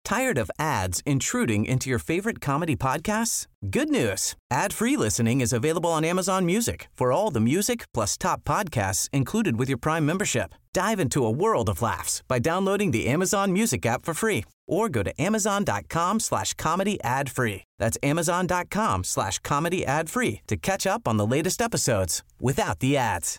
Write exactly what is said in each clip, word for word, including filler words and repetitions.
Tired of ads intruding into your favorite comedy podcasts? Good news. Ad-free listening is available on Amazon Music for all the music plus top podcasts included with your Prime membership. Dive into a world of laughs by downloading the Amazon Music app for free or go to amazon.com slash comedy ad free. That's amazon.com slash comedy ad free to catch up on the latest episodes without the ads.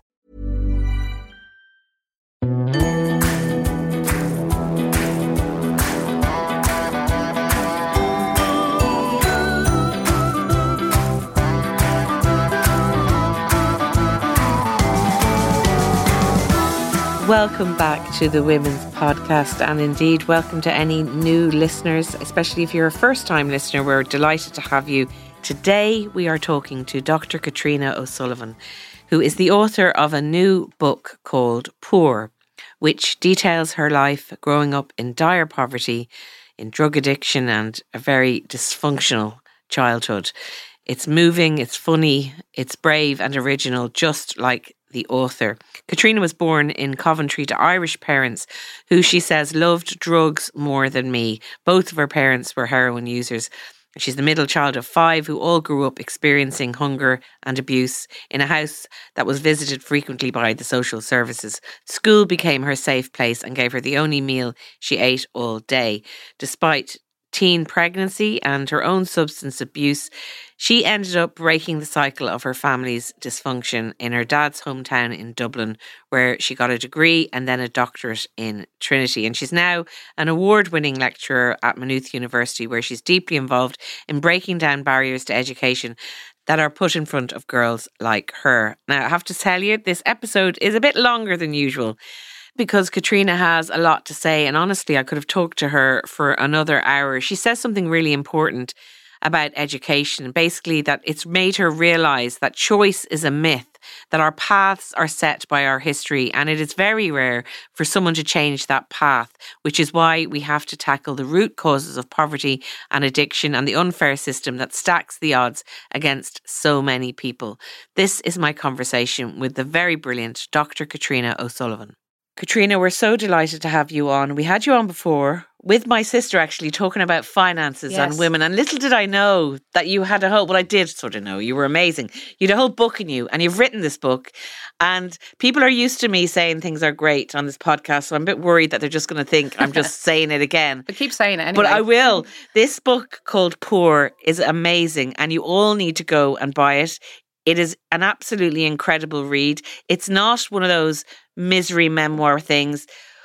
Welcome back to the Women's Podcast, and indeed welcome to any new listeners, especially if you're a first-time listener. We're delighted to have you. Today we are talking to Doctor Katrina O'Sullivan, who is the author of a new book called Poor, which details her life growing up in dire poverty, in drug addiction and a very dysfunctional childhood. It's moving, it's funny, it's brave and original, just like the author. Katrina was born in Coventry to Irish parents who, she says, loved drugs more than me. Both of her parents were heroin users. She's the middle child of five who all grew up experiencing hunger and abuse in a house that was visited frequently by the social services. School became her safe place and gave her the only meal she ate all day. Despite teen pregnancy and her own substance abuse, she ended up breaking the cycle of her family's dysfunction in her dad's hometown in Dublin, where she got a degree and then a doctorate in Trinity. And she's now an award-winning lecturer at Maynooth University, where she's deeply involved in breaking down barriers to education that are put in front of girls like her. Now, I have to tell you, this episode is a bit longer than usual, because Katrina has a lot to say, and honestly, I could have talked to her for another hour. She says something really important about education, basically that it's made her realise that choice is a myth, that our paths are set by our history, and it is very rare for someone to change that path, which is why we have to tackle the root causes of poverty and addiction and the unfair system that stacks the odds against so many people. This is my conversation with the very brilliant Doctor Katrina O'Sullivan. Katrina, we're so delighted to have you on. We had you on before with my sister, actually, talking about finances yes. and women. And little did I know that you had a whole, well, I did sort of know, you were amazing. You had a whole book in you, and you've written this book. And people are used to me saying things are great on this podcast, so I'm a bit worried that they're just going to think I'm just saying it again. But keep saying it anyway. But I will. This book called Poor is amazing, and you all need to go and buy it. It is an absolutely incredible read. It's not one of those misery memoir things,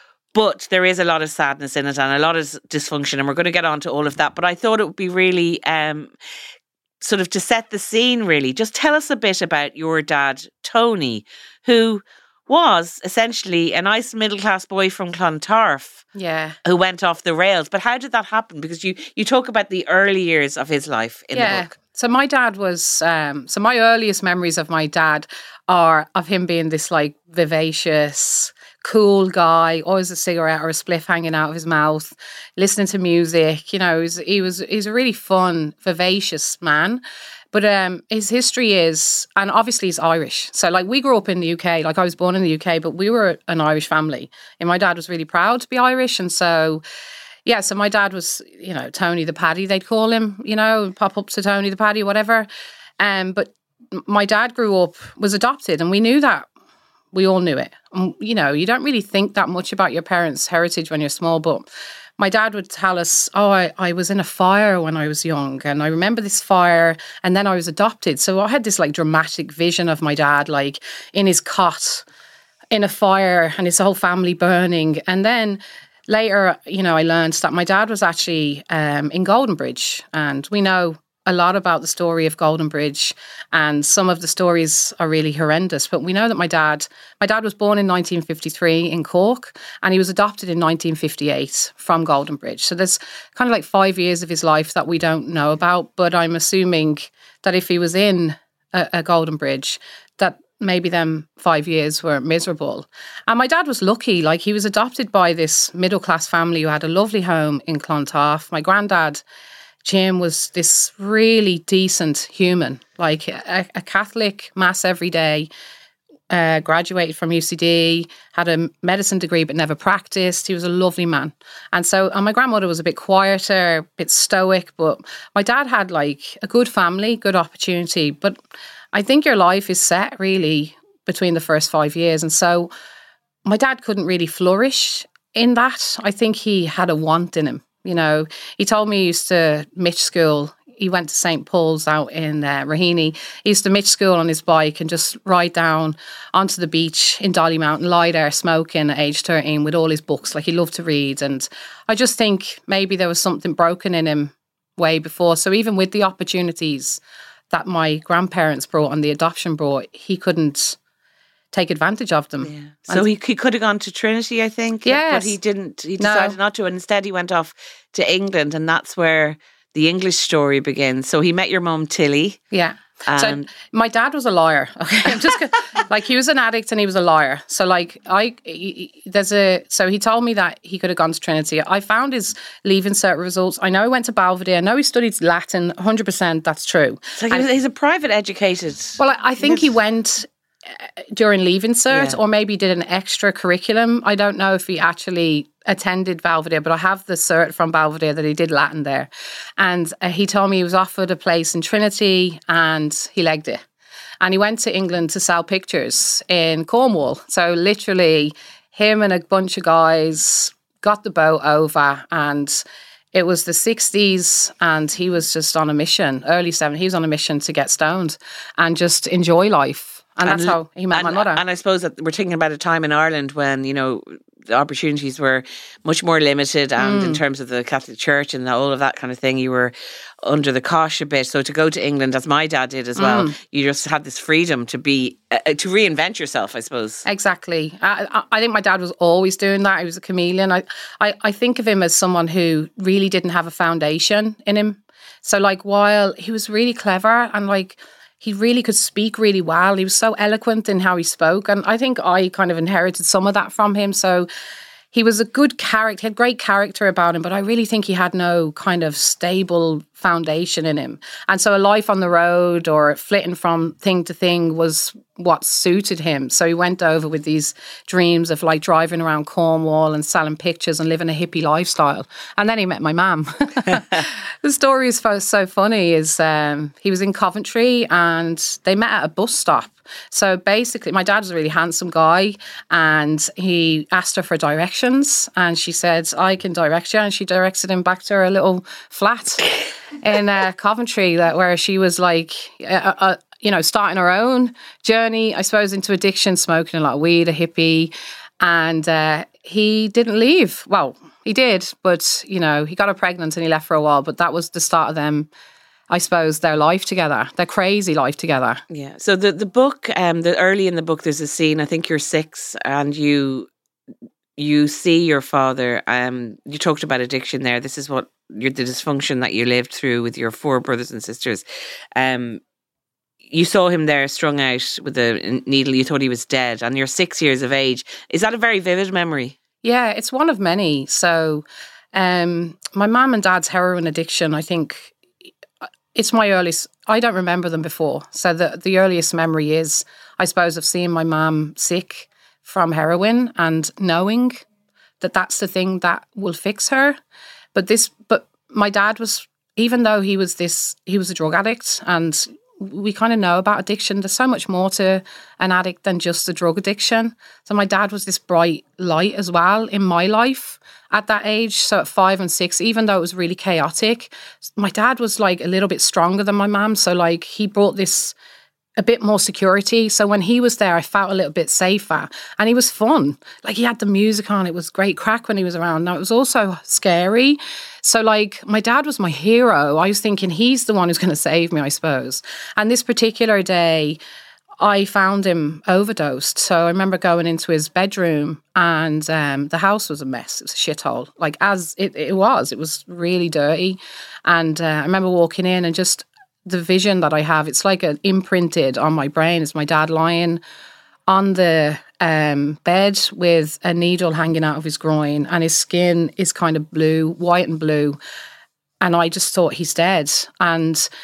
but there is a lot of sadness in it and a lot of dysfunction, and we're going to get on to all of that. But I thought it would be really um, sort of to set the scene, really. Just tell us a bit about your dad, Tony, who was essentially a nice middle-class boy from Clontarf, yeah, who went off the rails. But how did that happen? Because you, you talk about the early years of his life in yeah. the book. So my dad was, um, so my earliest memories of my dad are of him being this like vivacious, cool guy, always a cigarette or a spliff hanging out of his mouth, listening to music. You know, he was, he was, he's a really fun, vivacious man. But um, his history is, and obviously he's Irish. So like we grew up in the U K, like I was born in the U K, but we were an Irish family. And my dad was really proud to be Irish. And so, yeah, so my dad was, you know, Tony the Paddy, they'd call him, you know, pop up to Tony the Paddy, whatever. Um, but my dad grew up, was adopted, and we knew that. We all knew it. And, you know, you don't really think that much about your parents' heritage when you're small, but my dad would tell us, oh, I, I was in a fire when I was young, and I remember this fire, and then I was adopted. So I had this like dramatic vision of my dad, like in his cot, in a fire, and his whole family burning. And then later, you know, I learned that my dad was actually um, in Goldenbridge, and we know a lot about the story of Goldenbridge, and some of the stories are really horrendous. But we know that my dad, my dad was born in nineteen fifty-three in Cork, and he was adopted in nineteen fifty-eight from Goldenbridge. So there's kind of like five years of his life that we don't know about. But I'm assuming that if he was in a, a Goldenbridge, that maybe them five years were miserable. And my dad was lucky. Like, he was adopted by this middle-class family who had a lovely home in Clontarf. My granddad, Jim, was this really decent human, like a, a Catholic, mass every day, uh, graduated from U C D, had a medicine degree but never practiced. He was a lovely man. And so and my grandmother was a bit quieter, a bit stoic, but my dad had like a good family, good opportunity. But I think your life is set really between the first five years. And so my dad couldn't really flourish in that. I think he had a want in him. You know, he told me he used to Mitch school. He went to Saint Paul's out in uh, Raheny. He used to Mitch school on his bike and just ride down onto the beach in Dolly Mountain, lie there smoking at age thirteen with all his books. Like, he loved to read. And I just think maybe there was something broken in him way before. So even with the opportunities that my grandparents brought and the adoption brought, he couldn't take advantage of them. Yeah. So he, he could have gone to Trinity, I think. Yes. But he didn't. He decided no. not to. And instead he went off to England, and that's where the English story begins. So he met your mum, Tilly. Yeah. So my dad was a liar. Okay, I'm just gonna, like, he was an addict and he was a liar. So like I, he, there's a so he told me that he could have gone to Trinity. I found his leaving cert results. I know he went to Belvedere. I know he studied Latin. one hundred percent that's true. So he was, he's a private educated. Well, I, I think he went during leaving cert, Yeah. or maybe did an extra curriculum. I don't know if he actually attended Belvedere, but I have the cert from Belvedere that he did Latin there. And uh, he told me he was offered a place in Trinity and he legged it. And he went to England to sell pictures in Cornwall. So literally him and a bunch of guys got the boat over, and it was the sixties, and he was just on a mission, early seventies, he was on a mission to get stoned and just enjoy life. And, and that's how he met and, my mother. And I suppose that we're thinking about a time in Ireland when, you know, the opportunities were much more limited, and mm. in terms of the Catholic Church and all of that kind of thing, you were under the cosh a bit. So to go to England, as my dad did as well, mm. you just had this freedom to be, uh, to reinvent yourself, I suppose. Exactly. I, I think my dad was always doing that. He was a chameleon. I, I, I think of him as someone who really didn't have a foundation in him. So like, while he was really clever and like, he really could speak really well. He was so eloquent in how he spoke. And I think I kind of inherited some of that from him. So he was a good character, he had great character about him, but I really think he had no kind of stable foundation in him. And so a life on the road or flitting from thing to thing was what suited him. So he went over with these dreams of like driving around Cornwall and selling pictures and living a hippie lifestyle. And then he met my mum. The story is so funny is um, he was in Coventry and they met at a bus stop. So basically, my dad was a really handsome guy, and he asked her for directions, and she said, I can direct you. And she directed him back to her little flat in uh, Coventry, that where she was like, uh, uh, you know, starting her own journey, I suppose, into addiction, smoking a lot of weed, a hippie. And uh, he didn't leave. Well, he did, but, you know, he got her pregnant and he left for a while. But that was the start of them, I suppose, their life together, their crazy life together. Yeah. So the, the book, um, the early in the book, there's a scene, I think you're six, and you you see your father. Um, you talked about addiction there. This is what you're, the dysfunction that you lived through with your four brothers and sisters. Um, you saw him there strung out with a needle. You thought he was dead, and you're six years of age. Is that a very vivid memory? Yeah, it's one of many. So um, my mum and dad's heroin addiction, I think, it's my earliest, I don't remember them before. So the, the earliest memory is, I suppose, of seeing my mum sick from heroin and knowing that that's the thing that will fix her. But this, but my dad was, even though he was this, he was a drug addict, and we kind of know about addiction. There's so much more to an addict than just a drug addiction. So my dad was this bright light as well in my life at that age. So at five and six, even though it was really chaotic, my dad was like a little bit stronger than my mum. So like he brought this a bit more security. So when he was there, I felt a little bit safer, and he was fun. Like he had the music on. It was great crack when he was around. Now it was also scary. So like my dad was my hero. I was thinking he's the one who's going to save me, I suppose. And this particular day, I found him overdosed. So I remember going into his bedroom, and um, the house was a mess. It was a shithole. Like as it, it was, it was really dirty. And uh, I remember walking in, and just the vision that I have, it's like an imprinted on my brain. It's my dad lying on the um, bed with a needle hanging out of his groin, and his skin is kind of blue, white and blue. And I just thought he's dead. And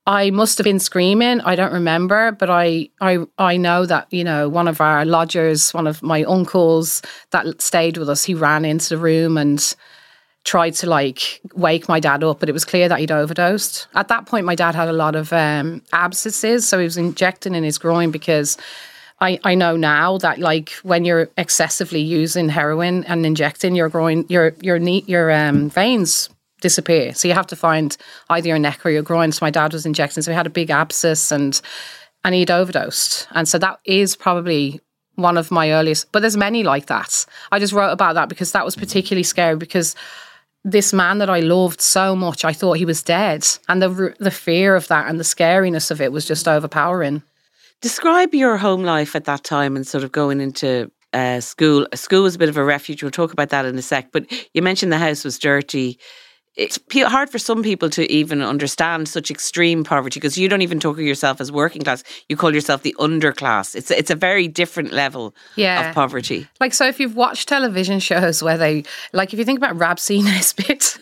I must have been screaming. I don't remember, but I, I, I know that, you know, one of our lodgers, one of my uncles that stayed with us, he ran into the room and tried to like wake my dad up, but it was clear that he'd overdosed. At that point, my dad had a lot of um, abscesses, so he was injecting in his groin because I, I know now that like when you're excessively using heroin and injecting your groin, your your knee, your um, veins disappear. So you have to find either your neck or your groin. So my dad was injecting, so he had a big abscess and and he'd overdosed. And so that is probably one of my earliest, but there's many like that. I just wrote about that because that was particularly scary because this man that I loved so much, I thought he was dead. And the the fear of that and the scariness of it was just overpowering. Describe your home life at that time and sort of going into uh, school. School was a bit of a refuge. We'll talk about that in a sec. But you mentioned the house was dirty. It's hard for some people to even understand such extreme poverty because you don't even talk of yourself as working class. You call yourself the underclass. It's it's a very different level yeah. of poverty. Like, so if you've watched television shows where they, like if you think about Rabsy Nesbitt,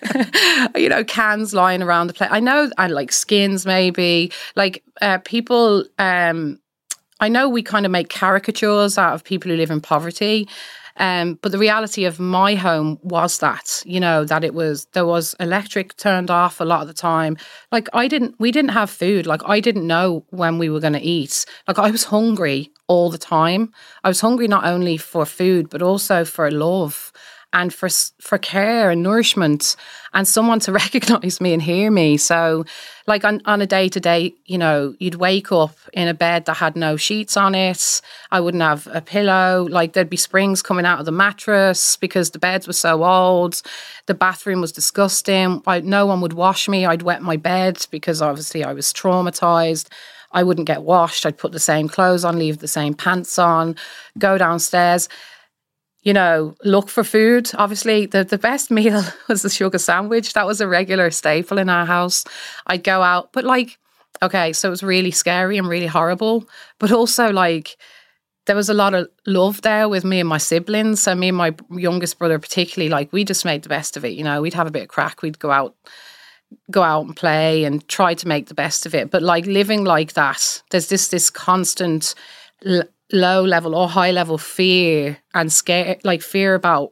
you know, cans lying around the place. I know, I like skins maybe, like uh, people, um, I know we kind of make caricatures out of people who live in poverty. Um, but the reality of my home was that, you know, that it was, there was electric turned off a lot of the time. Like I didn't, we didn't have food. Like I didn't know when we were going to eat. Like I was hungry all the time. I was hungry not only for food, but also for love and for for care and nourishment and someone to recognise me and hear me. So like on, on a day-to-day, you know, you'd wake up in a bed that had no sheets on it. I wouldn't have a pillow. Like there'd be springs coming out of the mattress because the beds were so old. The bathroom was disgusting. I, no one would wash me. I'd wet my bed because obviously I was traumatised. I wouldn't get washed. I'd put the same clothes on, leave the same pants on, go downstairs. You know, look for food. Obviously, the, the best meal was the sugar sandwich. That was a regular staple in our house. I'd go out, but like, okay, so it was really scary and really horrible. But also like, there was a lot of love there with me and my siblings. So me and my youngest brother particularly, like we just made the best of it. You know, we'd have a bit of crack. We'd go out, go out and play and try to make the best of it. But like living like that, there's this, this constant l- low level or high level fear and scare, like fear about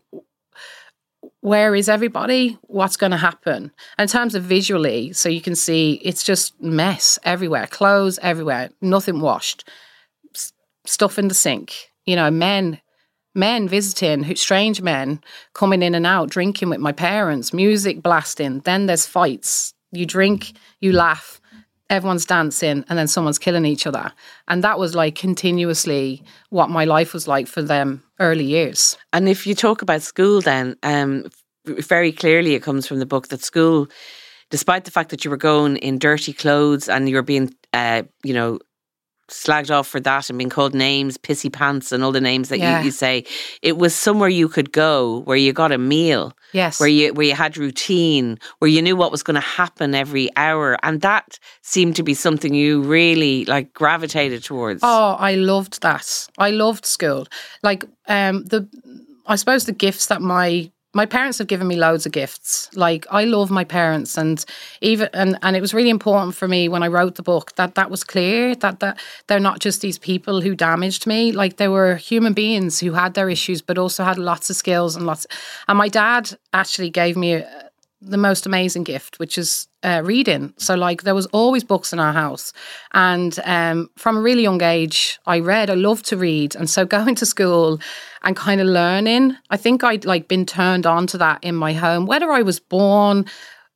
where is everybody, what's going to happen. And in terms of visually, so you can see it's just mess everywhere, clothes everywhere, nothing washed, S- stuff in the sink, you know, men, men visiting, strange men coming in and out, drinking with my parents, music blasting, then there's fights, you drink, you laugh, everyone's dancing and then someone's killing each other. And that was like continuously what my life was like for them early years. And if you talk about school then, um, very clearly it comes from the book that school, despite the fact that you were going in dirty clothes and you were being, uh, you know, slagged off for that and being called names, pissy pants and all the names that yeah. you, you say, it was somewhere you could go where you got a meal. Yes. Where you where you had routine, where you knew what was going to happen every hour. And that seemed to be something you really like gravitated towards. Oh, I loved that. I loved school. Like um the I suppose the gifts that my my parents have given me loads of gifts. Like I love my parents, and even and, and it was really important for me when I wrote the book that that was clear that that they're not just these people who damaged me. Like they were human beings who had their issues, but also had lots of skills and lots. And my dad actually gave me a, the most amazing gift, which is uh, reading. So like there was always books in our house, and um, from a really young age, I read. I loved to read, and so going to school and kind of learning, I think I'd like been turned on to that in my home, whether I was born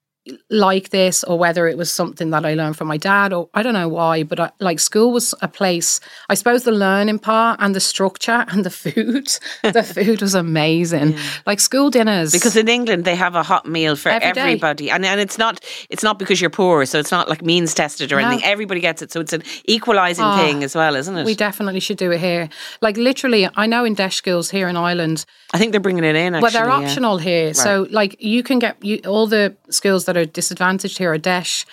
like this or whether it was something that I learned from my dad, or I don't know why, but I, like school was a place, I suppose the learning part and the structure and the food, the food was amazing. Yeah. Like school dinners. Because in England they have a hot meal for Every everybody. And and it's not it's not because you're poor, so it's not like means tested or no. anything. Everybody gets it. So it's an equalising oh, thing as well, isn't it? We definitely should do it here. Like literally, I know in Desh schools here in Ireland. I think they're bringing it in actually. Well, they're optional yeah. here. Right. So like you can get, you, all the schools that are disadvantaged here are Desh.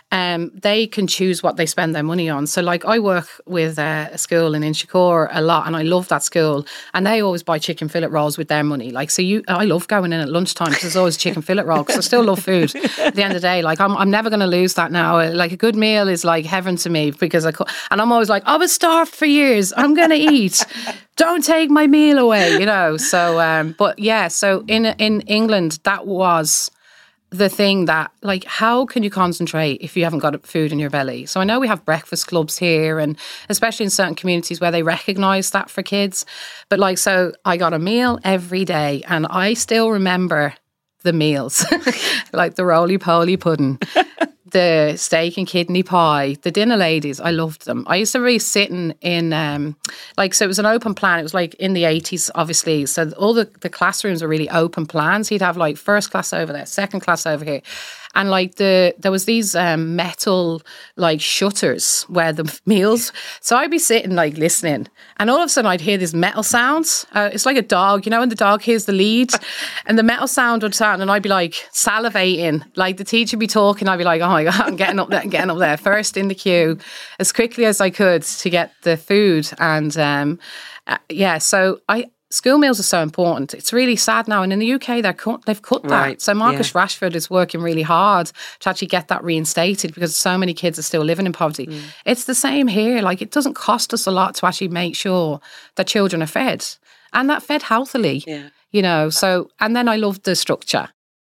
um, they can choose what they spend their money on. So like I work with uh, a school in Inchicore a lot, and I love that school, and they always buy chicken fillet rolls with their money. Like, so you, I love going in at lunchtime because there's always chicken fillet roll, because I still love food at the end of the day. Like I'm, I'm never going to lose that now. Like a good meal is like heaven to me, because I, and I'm always like, I was starved for years. I'm going to eat. Don't take my meal away, you know. So, um, but yeah, so in in England, that was the thing that, like, how can you concentrate if you haven't got food in your belly? So I know we have breakfast clubs here, and especially in certain communities where they recognise that for kids. But like, so I got a meal every day, and I still remember the meals, like the roly-poly pudding, the steak and kidney pie, the dinner ladies. I loved them. I used to be sitting in, um, like, so it was an open plan. It was like in the eighties, obviously. So all the, the classrooms were really open plans. He'd have like first class over there, second class over here. And like the, there was these um, metal like shutters where the meals, so I'd be sitting like listening, and all of a sudden I'd hear this metal sounds. Uh, it's like a dog, you know, when the dog hears the lead, and the metal sound would sound, and I'd be like salivating, like the teacher would be talking, I'd be like, oh my God, I'm getting up there, I'm getting up there, first in the queue as quickly as I could to get the food. And um, uh, yeah, so I, school meals are so important. It's really sad now. And in the U K, they're cut, they've cut that. Right, so Marcus yeah. Rashford is working really hard to actually get that reinstated, because so many kids are still living in poverty. Mm. It's the same here. Like, it doesn't cost us a lot to actually make sure that children are fed, and that fed healthily. Yeah. You know, so, and then I love the structure.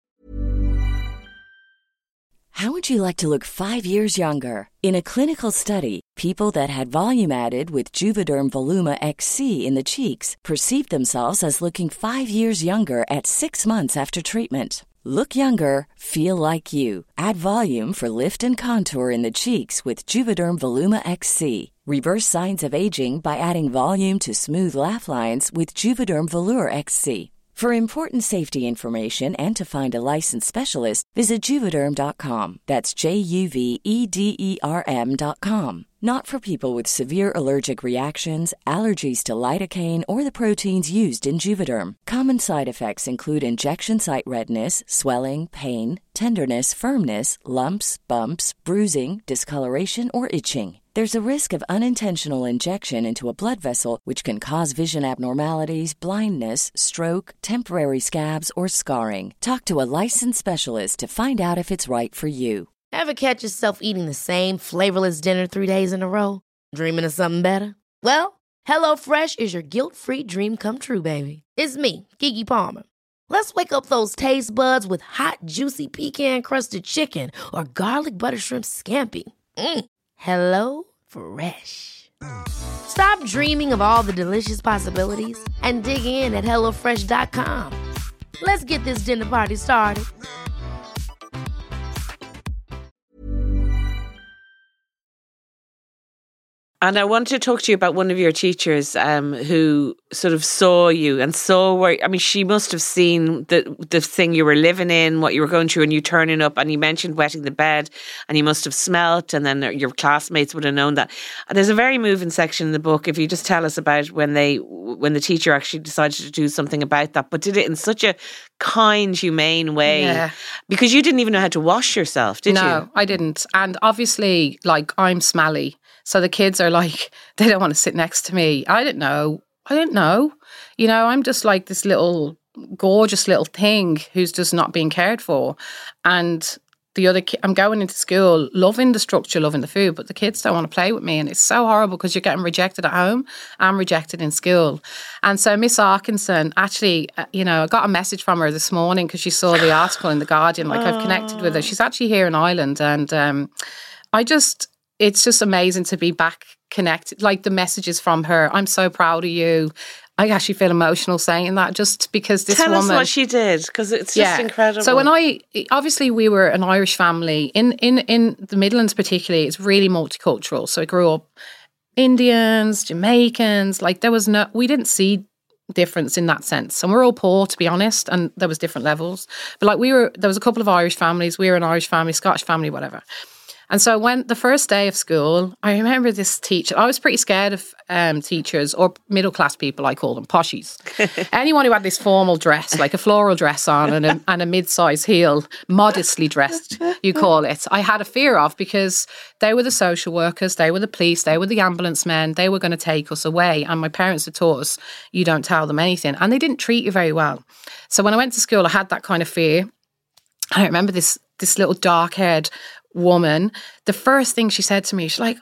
How would you like to look five years younger? In a clinical study, people that had volume added with Juvederm Voluma X C in the cheeks perceived themselves as looking five years younger at six months after treatment. Look younger, feel like you. Add volume for lift and contour in the cheeks with Juvederm Voluma X C. Reverse signs of aging by adding volume to smooth laugh lines with Juvederm Volure X C. For important safety information and to find a licensed specialist, visit Juvederm dot com. That's J U V E D E R M dot com. Not for people with severe allergic reactions, allergies to lidocaine, or the proteins used in Juvederm. Common side effects include injection site redness, swelling, pain, tenderness, firmness, lumps, bumps, bruising, discoloration, or itching. There's a risk of unintentional injection into a blood vessel, which can cause vision abnormalities, blindness, stroke, temporary scabs, or scarring. Talk to a licensed specialist to find out if it's right for you. Ever catch yourself eating the same flavorless dinner three days in a row? Dreaming of something better? Well, HelloFresh is your guilt-free dream come true, baby. It's me, Keke Palmer. Let's wake up those taste buds with hot, juicy pecan-crusted chicken or garlic butter shrimp scampi. Mm. Hello Fresh. Stop dreaming of all the delicious possibilities and dig in at hello fresh dot com. Let's get this dinner party started. And I want to talk to you about one of your teachers um, who sort of saw you and saw where, I mean, she must have seen the the thing you were living in, what you were going through, and you turning up, and you mentioned wetting the bed, and you must have smelt, and then your classmates would have known that. And there's a very moving section in the book, if you just tell us about when they, when the teacher actually decided to do something about that, but did it in such a kind, humane way. Yeah. Because you didn't even know how to wash yourself, did no, you? No, I didn't. And obviously, like, I'm smelly. So the kids are like, they don't want to sit next to me. I didn't know. I didn't know. You know, I'm just like this little gorgeous little thing who's just not being cared for. And the other ki- I'm going into school, loving the structure, loving the food, but the kids don't want to play with me. And it's so horrible because you're getting rejected at home and rejected in school. And so Miss Arkinson, actually, uh, you know, I got a message from her this morning because she saw the article in The Guardian. Like, I've connected with her. She's actually here in Ireland. And um, I just... it's just amazing to be back connected. Like, the messages from her, I'm so proud of you. I actually feel emotional saying that, just because this Tell woman... Tell us what she did, because it's just yeah. incredible. So when I... obviously, we were an Irish family. In, in, in the Midlands particularly, it's really multicultural. So I grew up Indians, Jamaicans. Like, there was no... we didn't see difference in that sense. And we're all poor, to be honest, and there was different levels. But like, we were... there was a couple of Irish families. We were an Irish family, Scottish family, whatever. And so when the first day of school, I remember this teacher, I was pretty scared of um, teachers or middle class people, I call them, poshies. Anyone who had this formal dress, like a floral dress on and a, and a mid-size heel, modestly dressed, you call it, I had a fear of, because they were the social workers, they were the police, they were the ambulance men, they were going to take us away. And my parents had taught us, you don't tell them anything. And they didn't treat you very well. So when I went to school, I had that kind of fear. I remember this this little dark-haired woman, the first thing she said to me, she's like,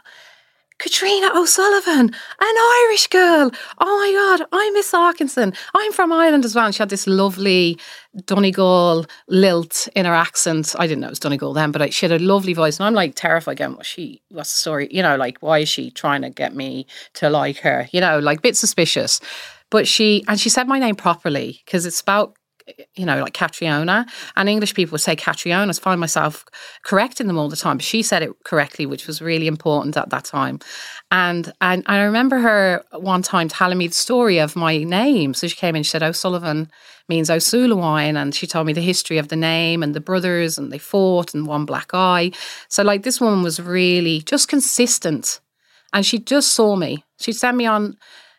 Katrina O'Sullivan, an Irish girl. Oh my God, I'm Miss Arkinson. I'm from Ireland as well. And she had this lovely Donegal lilt in her accent. I didn't know it was Donegal then, but she had a lovely voice. And I'm like terrified again. What's she, what's the story? You know, like, why is she trying to get me to like her? You know, like a bit suspicious. But she, and she said my name properly, because it's spelled, you know, like Catriona, and English people would say Catriona. I find myself correcting them all the time, but she said it correctly, which was really important at that time. And, and I remember her one time telling me the story of my name. So she came in, she said, O'Sullivan means O'Sulawine, and she told me the history of the name and the brothers, and they fought, and one black eye. So like, this woman was really just consistent, and she just saw me. She'd send me on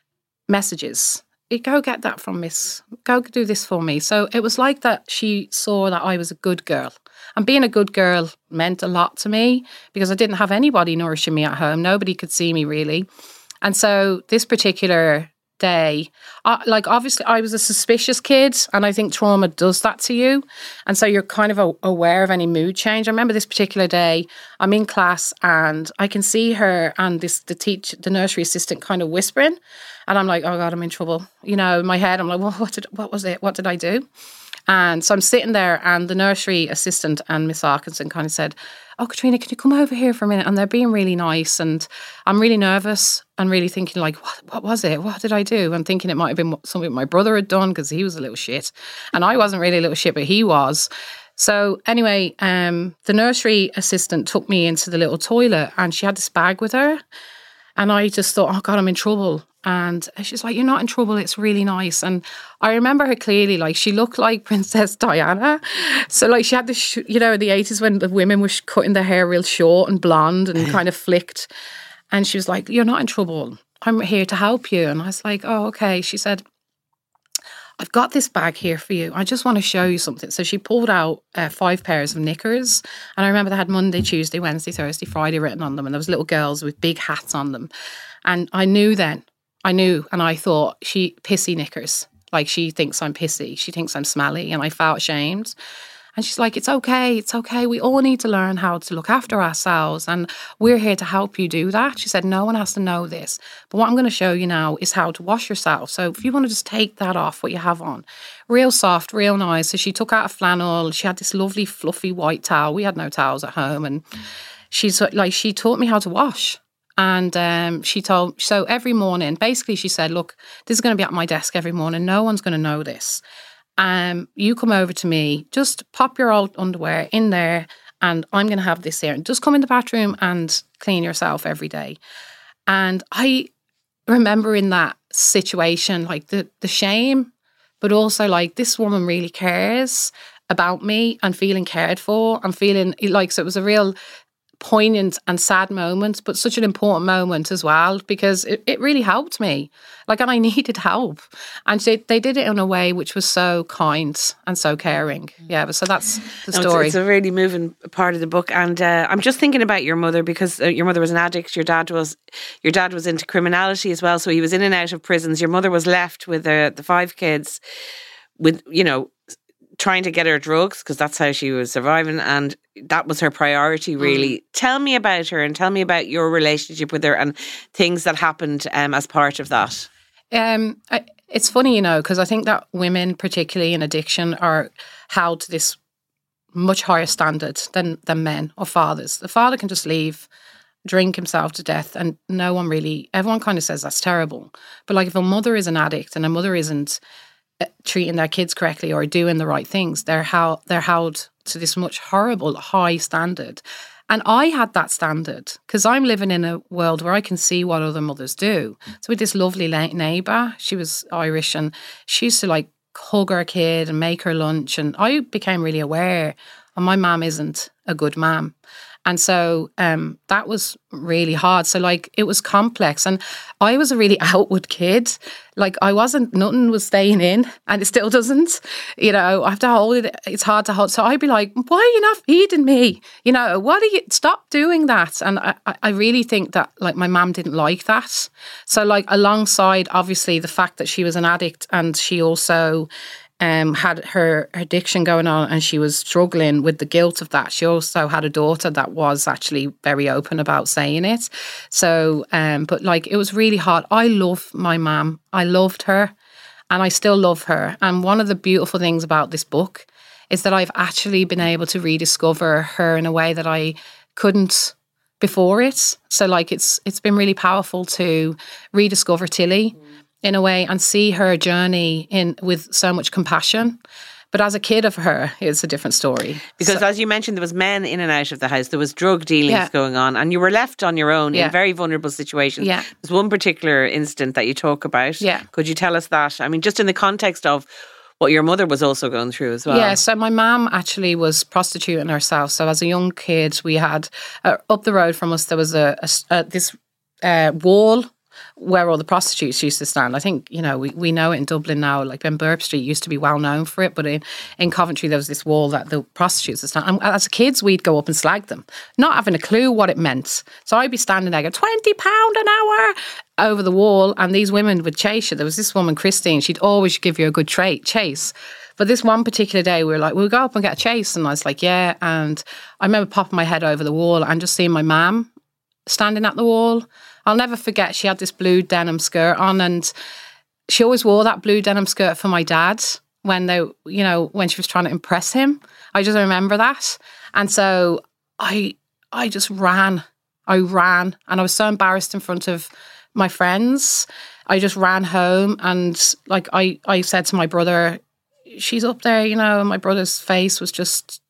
messages. Go get that from Miss, go do this for me. So it was like that she saw that I was a good girl. And being a good girl meant a lot to me, because I didn't have anybody nourishing me at home. Nobody could see me really. And so this particular day, I, like obviously I was a suspicious kid, and I think trauma does that to you. And so you're kind of a, aware of any mood change. I remember this particular day, I'm in class and I can see her and this the teach the nursery assistant kind of whispering, and I'm like, oh God, I'm in trouble. You know, in my head, I'm like, well, what did what was it? What did I do? And so I'm sitting there, and the nursery assistant and Miss Arkinson kind of said, oh, Katrina, can you come over here for a minute? And they're being really nice, and I'm really nervous and really thinking like, what, what was it? What did I do? And thinking it might have been something my brother had done, because he was a little shit. And I wasn't really a little shit, but he was. So anyway, um, the nursery assistant took me into the little toilet, and she had this bag with her. And I just thought, oh God, I'm in trouble. And she's like, you're not in trouble. It's really nice. And I remember her clearly, like she looked like Princess Diana. So like she had this, sh- you know, in the eighties when the women were sh- cutting their hair real short and blonde and kind of flicked. And she was like, you're not in trouble. I'm here to help you. And I was like, oh, okay. She said, I've got this bag here for you. I just want to show you something. So she pulled out uh, five pairs of knickers. And I remember they had Monday, Tuesday, Wednesday, Thursday, Friday written on them. And there was little girls with big hats on them. And I knew then, I knew, and I thought, she, pissy knickers. Like, she thinks I'm pissy. She thinks I'm smelly. And I felt ashamed. And she's like, it's okay. It's okay. We all need to learn how to look after ourselves. And we're here to help you do that. She said, no one has to know this. But what I'm going to show you now is how to wash yourself. So if you want to just take that off, what you have on. Real soft, real nice. So she took out a flannel. She had this lovely, fluffy white towel. We had no towels at home. And she's like, she taught me how to wash. And um, she told, so every morning, basically she said, look, this is going to be at my desk every morning. No one's going to know this. Um, you come over to me, just pop your old underwear in there, and I'm going to have this here. And just come in the bathroom and clean yourself every day. And I remember in that situation, like the, the shame, but also like this woman really cares about me and feeling cared for and feeling like, so it was a real poignant and sad moment, but such an important moment as well, because it, it really helped me. Like, and I needed help. And they, they did it in a way which was so kind and so caring. Yeah, but so that's the no, story. It's, it's a really moving part of the book. And uh, I'm just thinking about your mother, because uh, your mother was an addict. Your dad was your dad was into criminality as well. So he was in and out of prisons. Your mother was left with uh, the five kids with, you know, trying to get her drugs, because that's how she was surviving, and that was her priority really. Mm. Tell me about her, and tell me about your relationship with her and things that happened um, as part of that. Um, I, it's funny, you know, because I think that women, particularly in addiction, are held to this much higher standard than, than men or fathers. The father can just leave, drink himself to death, and no one really, everyone kind of says that's terrible. But like, if a mother is an addict and a mother isn't treating their kids correctly or doing the right things, they're held, they're held to this much horrible high standard. And I had that standard because I'm living in a world where I can see what other mothers do. So with this lovely neighbour, she was Irish, and she used to like hug her kid and make her lunch, and I became really aware and my mum isn't a good mum. And so um, that was really hard. So like it was complex, and I was a really outward kid. Like I wasn't, nothing was staying in, and it still doesn't. You know, I have to hold it. It's hard to hold. So I'd be like, why are you not feeding me? You know, what are you, stop doing that. And I, I really think that like my mum didn't like that. So like alongside obviously the fact that she was an addict, and she also Um, had her addiction going on, and she was struggling with the guilt of that. She also had a daughter that was actually very open about saying it. So, um, but like it was really hard. I love my mum. I loved her, and I still love her. And one of the beautiful things about this book is that I've actually been able to rediscover her in a way that I couldn't before it. So, like it's it's been really powerful to rediscover Tilly. Mm. in a way, and see her journey in with so much compassion. But as a kid of her, it's a different story. Because so, as you mentioned, there was men in and out of the house. There was drug dealings yeah. going on, and you were left on your own yeah. in very vulnerable situations. Yeah. There's one particular incident that you talk about. Yeah. Could you tell us that? I mean, just in the context of what your mother was also going through as well. Yeah, so my mum actually was prostituting herself. So as a young kid, we had, uh, up the road from us, there was a, a, a this uh, wall where all the prostitutes used to stand. I think, you know, we, we know it in Dublin now, like Ben Burp Street used to be well known for it, but in, in Coventry there was this wall that the prostitutes would stand. And as kids, we'd go up and slag them, not having a clue what it meant. So I'd be standing there going, twenty pounds an hour over the wall, and these women would chase you. There was this woman, Christine, she'd always give you a good tra- chase. But this one particular day, we were like, we'll go up and get a chase. And I was like, yeah. And I remember popping my head over the wall and just seeing my mum standing at the wall. I'll never forget, she had this blue denim skirt on, and she always wore that blue denim skirt for my dad when they, you know, when she was trying to impress him. I just remember that. And so I I just ran. I ran, and I was so embarrassed in front of my friends. I just ran home, and like I, I said to my brother, she's up there, you know, and my brother's face was just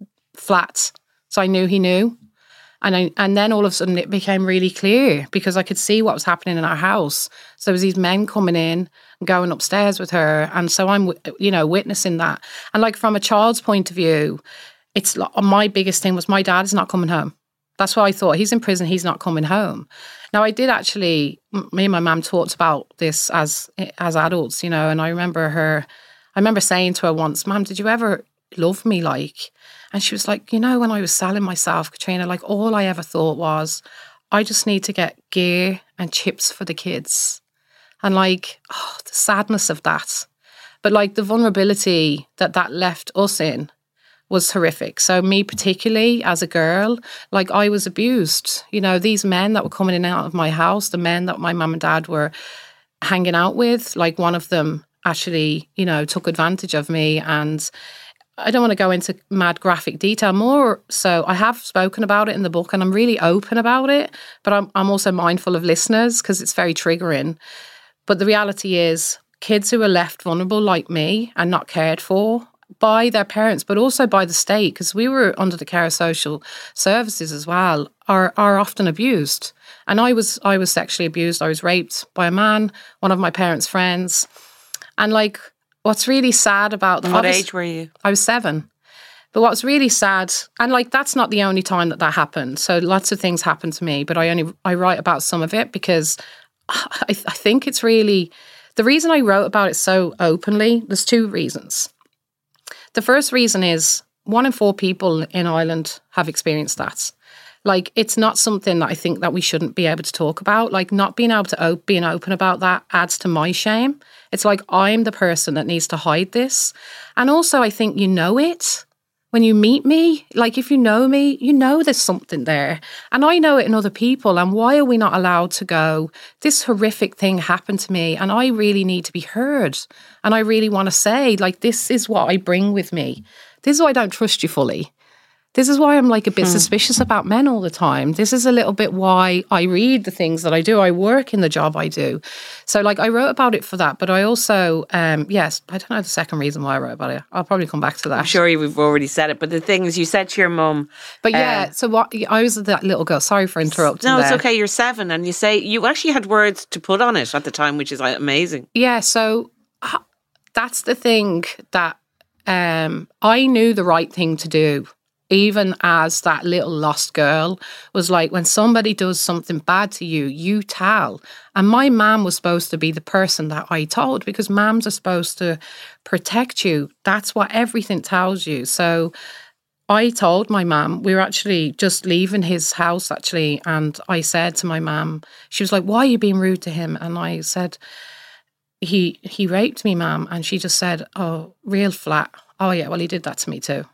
flat. So I knew he knew. And I, and then all of a sudden it became really clear because I could see what was happening in our house. So there was these men coming in and going upstairs with her. And so I'm, you know, witnessing that. And like from a child's point of view, it's like, my biggest thing was my dad is not coming home. That's what I thought. He's in prison. He's not coming home. Now, I did actually, me and my mum talked about this as as adults, you know, and I remember her, I remember saying to her once, Mum, did you ever love me like? And she was like, you know, when I was selling myself, Katrina, like all I ever thought was, I just need to get gear and chips for the kids. And like, oh, the sadness of that. But like the vulnerability that that left us in was horrific. So me particularly as a girl, like I was abused. You know, these men that were coming in and out of my house, the men that my mum and dad were hanging out with, like one of them actually, you know, took advantage of me. And I don't want to go into mad graphic detail. More so, I have spoken about it in the book, and I'm really open about it. But I'm I'm also mindful of listeners because it's very triggering. But the reality is, kids who are left vulnerable like me and not cared for by their parents, but also by the state, because we were under the care of social services as well, are are often abused. And I was I was sexually abused. I was raped by a man, one of my parents' friends, and like. What's really sad about... What age were you? I was seven. But what's really sad, and like that's not the only time that that happened. So lots of things happened to me, but I only I write about some of it because I, I think it's really... The reason I wrote about it so openly, there's two reasons. The first reason is one in four people in Ireland have experienced that. Like, it's not something that I think that we shouldn't be able to talk about. Like, not being able to op- being open about that adds to my shame. It's like I'm the person that needs to hide this. And also, I think you know it when you meet me. Like, if you know me, you know there's something there. And I know it in other people. And why are we not allowed to go, this horrific thing happened to me and I really need to be heard. And I really want to say, like, this is what I bring with me. This is why I don't trust you fully. This is why I'm like a bit hmm. suspicious about men all the time. This is a little bit why I read the things that I do. I work in the job I do. So like I wrote about it for that, but I also, um, yes, I don't know the second reason why I wrote about it. I'll probably come back to that. I'm sure you've already said it, but the thing is you said to your mum. But yeah, uh, so what, I was that little girl. Sorry for interrupting No, there. it's okay. You're seven and you say you actually had words to put on it at the time, which is amazing. Yeah, so uh, that's the thing that um, I knew the right thing to do. Even as that little lost girl, was like, when somebody does something bad to you, you tell. And my mum was supposed to be the person that I told, because mums are supposed to protect you. That's what everything tells you. So I told my mum, we were actually just leaving his house actually, and I said to my mum, she was like, why are you being rude to him? And I said, he he raped me, mum. And she just said, oh, real flat. Oh yeah, well, he did that to me too.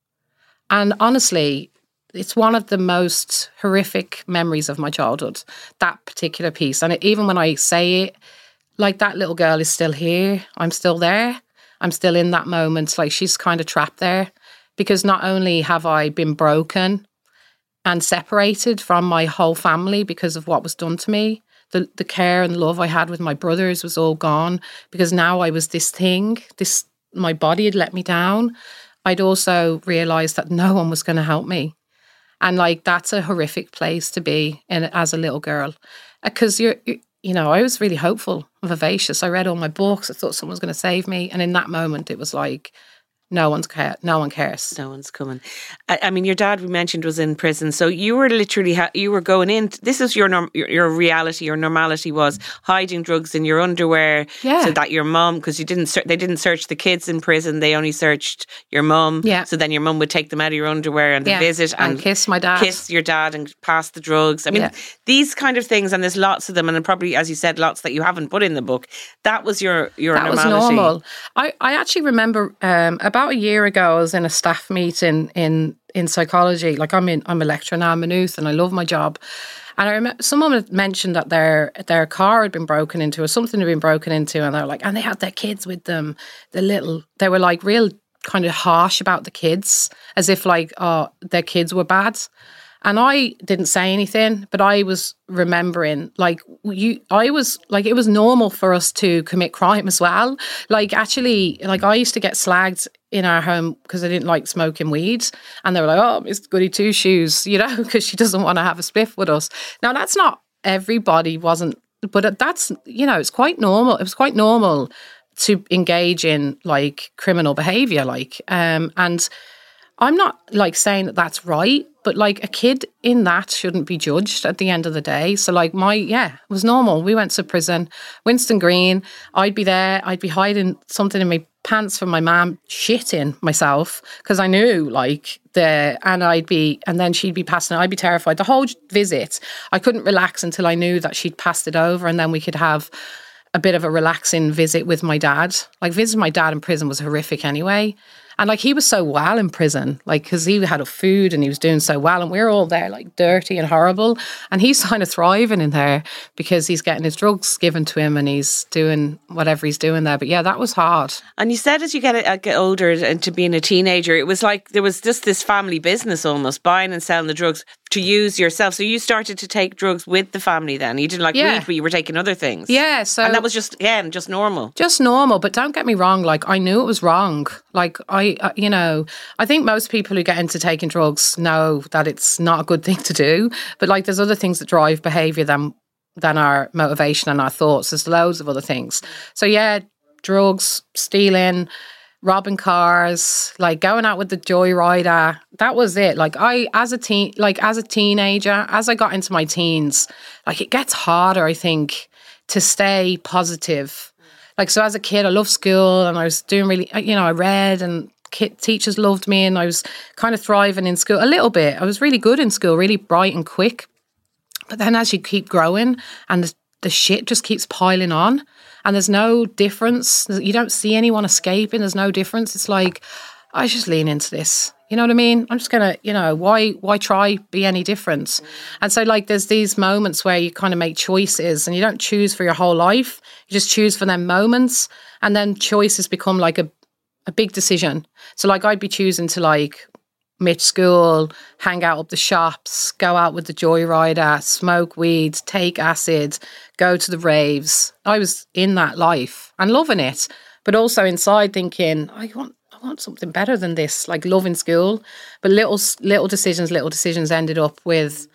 And honestly, it's one of the most horrific memories of my childhood, that particular piece. And it, even when I say it, like, that little girl is still here. I'm still there. I'm still in that moment. Like, she's kind of trapped there, because not only have I been broken and separated from my whole family because of what was done to me, the, the care and love I had with my brothers was all gone, because now I was this thing, this, my body had let me down. I'd also realised that no one was going to help me. And like, that's a horrific place to be in as a little girl. Because you're, you, you know, I was really hopeful and vivacious. I read all my books. I thought someone was going to save me. And in that moment, it was like, no one's care. No one cares. No one's coming. I, I mean, your dad, we mentioned, was in prison, so you were literally ha- you were going in. This is your, norm, your your reality. Your normality was hiding drugs in your underwear, yeah. so that your mum, because you didn't ser- they didn't search the kids in prison. They only searched your mum. Yeah. So then your mum would take them out of your underwear and yeah. visit and, and kiss my dad, kiss your dad, and pass the drugs. I mean, yeah. these kind of things, and there's lots of them, and probably, as you said, lots that you haven't put in the book. That was your your that normality. was normal. I I actually remember um, about a year ago, I was in a staff meeting in in psychology. Like, I'm in, I'm a lecturer now, I'm in Maynooth, and I love my job. And I remember someone had mentioned that their their car had been broken into, or something had been broken into, and they were like, and they had their kids with them. The little, they were like real kind of harsh about the kids, as if like, oh, their kids were bad. And I didn't say anything, but I was remembering, like, you, I was like, it was normal for us to commit crime as well. Like, actually, like, I used to get slagged in our home because I didn't like smoking weed. And they were like, oh, Miss Goody Two Shoes, you know, because she doesn't want to have a spliff with us. Now, that's not everybody, wasn't, but that's, you know, it's quite normal. It was quite normal to engage in, like, criminal behaviour, like, um, and I'm not, like, saying that that's right, but, like, a kid in that shouldn't be judged at the end of the day. So, like, my, yeah, it was normal. We went to prison, Winston Green. I'd be there. I'd be hiding something in my pants from my mum, shitting myself, because I knew, like, the, and I'd be, and then she'd be passing it. I'd be terrified. The whole visit, I couldn't relax until I knew that she'd passed it over, and then we could have a bit of a relaxing visit with my dad. Like, visiting my dad in prison was horrific anyway. And, like, he was so well in prison, like, because he had a food and he was doing so well. And we were all there, like, dirty and horrible. And he's kind of thriving in there because he's getting his drugs given to him and he's doing whatever he's doing there. But, yeah, that was hard. And you said as you get, uh, get older and to being a teenager, it was like there was just this family business almost, buying and selling the drugs to use yourself. So you started to take drugs with the family then. You didn't like yeah. weed, but you were taking other things. Yeah. So and that was just, again, just normal. Just normal. But don't get me wrong. Like, I knew it was wrong. Like, I, uh, you know, I think most people who get into taking drugs know that it's not a good thing to do. But, like, there's other things that drive behaviour than, than our motivation and our thoughts. There's loads of other things. So, yeah, drugs, stealing, robbing cars, like going out with the joyrider. That was it. Like, I, as a teen, like as a teenager, as I got into my teens, like, it gets harder, I think, to stay positive. Like, so as a kid, I loved school and I was doing really, you know, I read and kid, teachers loved me and I was kind of thriving in school a little bit. I was really good in school, really bright and quick. But then as you keep growing and the, the shit just keeps piling on, and there's no difference. You don't see anyone escaping. There's no difference. It's like, I just lean into this. You know what I mean? I'm just going to, you know, why why try be any different? And so, like, there's these moments where you kind of make choices and you don't choose for your whole life. You just choose for them moments. And then choices become like a, a big decision. So, like, I'd be choosing to, like, miss school, hang out up the shops, go out with the joyrider, smoke weed, take acid, go to the raves. I was in that life and loving it, but also inside thinking, I want I want something better than this, like loving school. But little little decisions, little decisions ended up with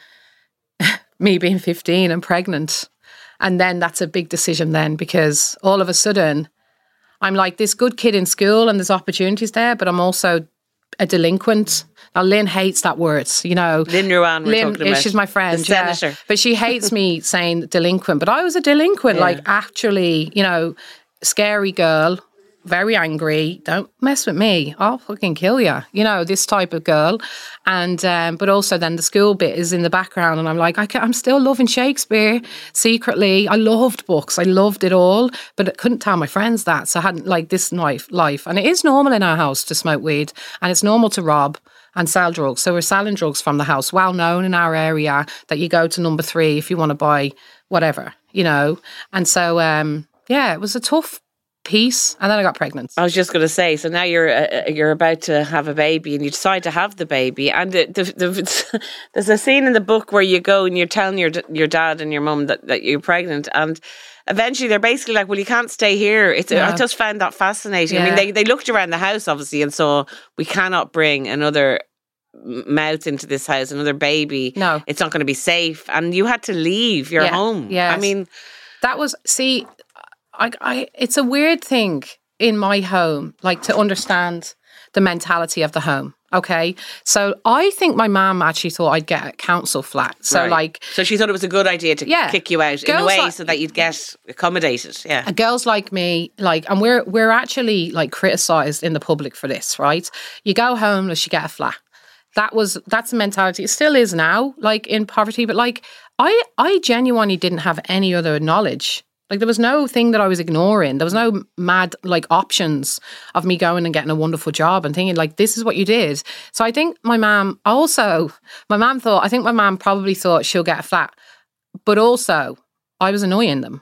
me being fifteen and pregnant. And then that's a big decision then, because all of a sudden I'm like this good kid in school and there's opportunities there, but I'm also a delinquent. Now, Lynn hates that word, you know. Lynn Ruan, we're Lynn, talking about. She's my friend, the senator. Yeah. But she hates me saying delinquent. But I was a delinquent, yeah. like actually, you know, scary girl, very angry. Don't mess with me. I'll fucking kill you. You know, this type of girl. And um, but also then the school bit is in the background, and I'm like, I can, I'm still loving Shakespeare secretly. I loved books. I loved it all, but I couldn't tell my friends that. So I hadn't like this life. life. And it is normal in our house to smoke weed, and it's normal to rob and sell drugs. So we're selling drugs from the house, well known in our area that you go to number three if you want to buy whatever, you know. And so, um, yeah, it was a tough piece, and then I got pregnant. I was just going to say, so now you're uh, you're about to have a baby, and you decide to have the baby, and the, the, the, there's a scene in the book where you go and you're telling your your dad and your mum that, that you're pregnant, and eventually they're basically like, well, you can't stay here. It's yeah. I just found that fascinating. Yeah. I mean, they, they looked around the house, obviously, and saw we cannot bring another mouth into this house, another baby. No. It's not going to be safe. And you had to leave your yeah. home. Yes. I mean... That was, see... I, I, it's a weird thing in my home, like to understand the mentality of the home. Okay. So I think my mum actually thought I'd get a council flat. So right. like. So she thought it was a good idea to yeah, kick you out in a way like, so that you'd get accommodated. Yeah. Girls like me, like, and we're, we're actually like criticised in the public for this, right? You go homeless, you get a flat. That was, that's the mentality. It still is now, like in poverty, but like I, I genuinely didn't have any other knowledge. Like there was no thing that I was ignoring. There was no mad like options of me going and getting a wonderful job and thinking like, this is what you did. So I think my mum also, my mum thought, I think my mum probably thought she'll get a flat, but also I was annoying them.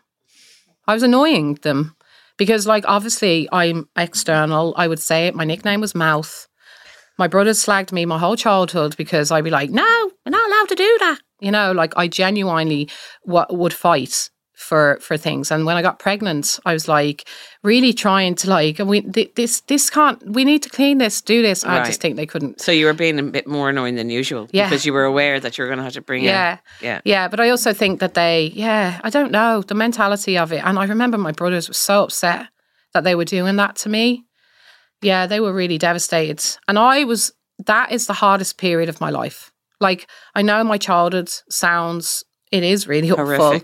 I was annoying them because like, obviously I'm external. I would say it. My nickname was Mouth. My brothers slagged me my whole childhood because I'd be like, no, we're not allowed to do that. You know, like I genuinely w- would fight for for things. And when I got pregnant, I was like really trying to like, we this this can't, we need to clean this, do this. Right. I just think they couldn't. So you were being a bit more annoying than usual yeah. because you were aware that you were going to have to bring yeah. in. Yeah. Yeah. But I also think that they, yeah, I don't know, the mentality of it. And I remember my brothers were so upset that they were doing that to me. Yeah, they were really devastated. And I was, that is the hardest period of my life. Like, I know my childhood sounds, it is really horrific. Upful.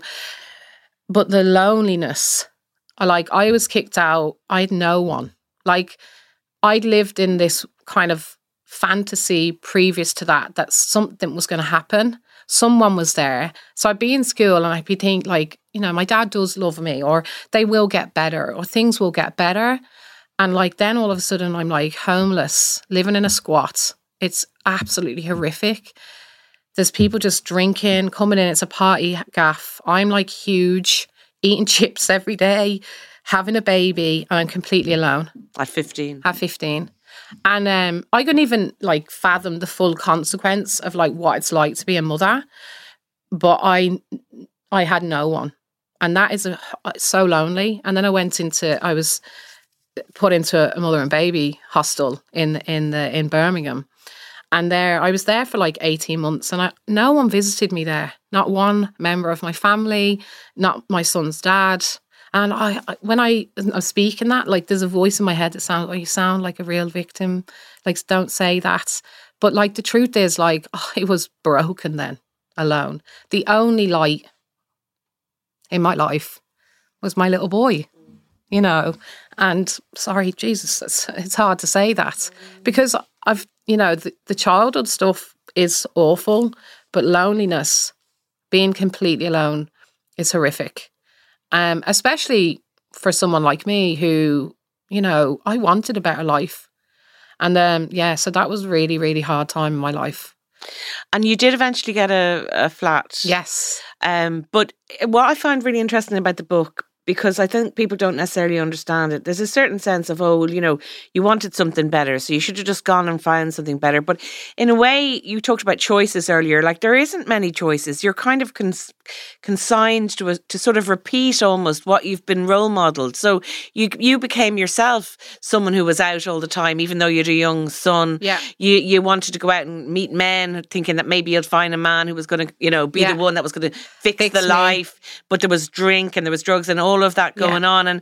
But the loneliness, I like, I was kicked out. I had no one. Like, I'd lived in this kind of fantasy previous to that, that something was going to happen. Someone was there. So I'd be in school and I'd be thinking, like, you know, my dad does love me, or they will get better, or things will get better. And like, then all of a sudden I'm like homeless, living in a squat. It's absolutely horrific. There's people just drinking, coming in. It's a party gaff. I'm like huge, eating chips every day, having a baby, and I'm completely alone. At fifteen. At fifteen. And um, I couldn't even like fathom the full consequence of like what it's like to be a mother. But I I had no one. And that is a, so lonely. And then I went into, I was put into a mother and baby hostel in, in, the, in Birmingham. And there, I was there for like eighteen months, and I, no one visited me there. Not one member of my family, not my son's dad. And I, I when I, I'm speaking that, like there's a voice in my head that sounds, oh, you sound like a real victim. Like, don't say that. But like the truth is, like, oh, it was broken then, alone. The only light in my life was my little boy, you know. And sorry, Jesus, it's, it's hard to say that because I've, you know, the, the childhood stuff is awful, but loneliness, being completely alone, is horrific. Um, especially for someone like me who, you know, I wanted a better life. And um, yeah, so that was really, really hard time in my life. And you did eventually get a, a flat. Yes. Um, but what I find really interesting about the book, because I think people don't necessarily understand it, there's a certain sense of, oh, well, you know, you wanted something better, so you should have just gone and found something better. But in a way, you talked about choices earlier, like there isn't many choices. You're kind of cons- consigned to a, to sort of repeat almost what you've been role modelled. So you you became yourself someone who was out all the time, even though you had a young son. Yeah. You, you wanted to go out and meet men, thinking that maybe you'd find a man who was going to, you know, be yeah. the one that was going to fix, fix the me. life. But there was drink and there was drugs and all of that going yeah. on. And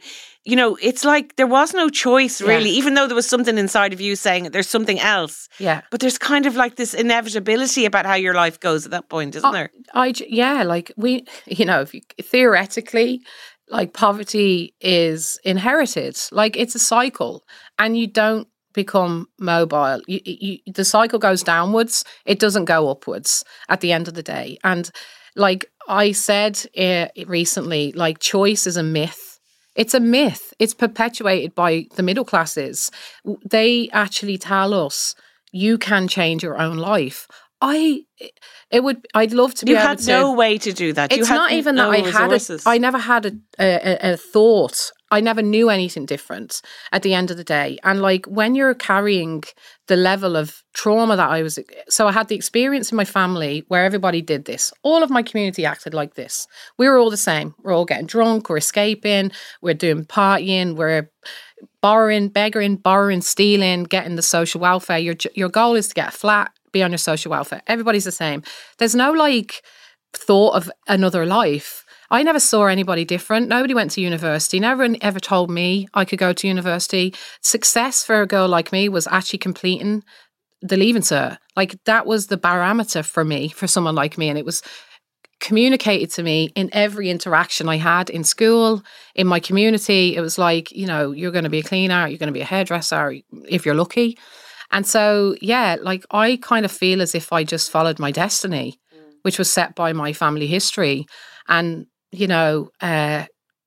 you know, it's like there was no choice really, yeah. even though there was something inside of you saying there's something else. Yeah. But there's kind of like this inevitability about how your life goes at that point, isn't I, there? I, yeah, like we, you know, if you, theoretically, like poverty is inherited. Like it's a cycle and you don't become mobile. You, you, the cycle goes downwards. It doesn't go upwards at the end of the day. And like I said uh, recently, like choice is a myth. It's a myth. It's perpetuated by the middle classes. They actually tell us you can change your own life. I, it would, I'd love to be you able had to. no way to do that. It's you had not even no that I had resources. a, I never had a, a, a thought. I never knew anything different at the end of the day. And like when you're carrying the level of trauma that I was, so I had the experience in my family where everybody did this. All of my community acted like this. We were all the same. We're all getting drunk, we're escaping, we're doing partying, we're borrowing, begging, borrowing, stealing, getting the social welfare. Your your goal is to get a flat, be on your social welfare. Everybody's the same. There's no like thought of another life. I never saw anybody different. Nobody went to university. Never ever told me I could go to university. Success for a girl like me was actually completing the Leaving Cert. Like that was the barometer for me, for someone like me. And it was communicated to me in every interaction I had in school, in my community. It was like, you know, you're going to be a cleaner, you're going to be a hairdresser, if you're lucky. And so, yeah, like I kind of feel as if I just followed my destiny, which was set by my family history. And you know, uh,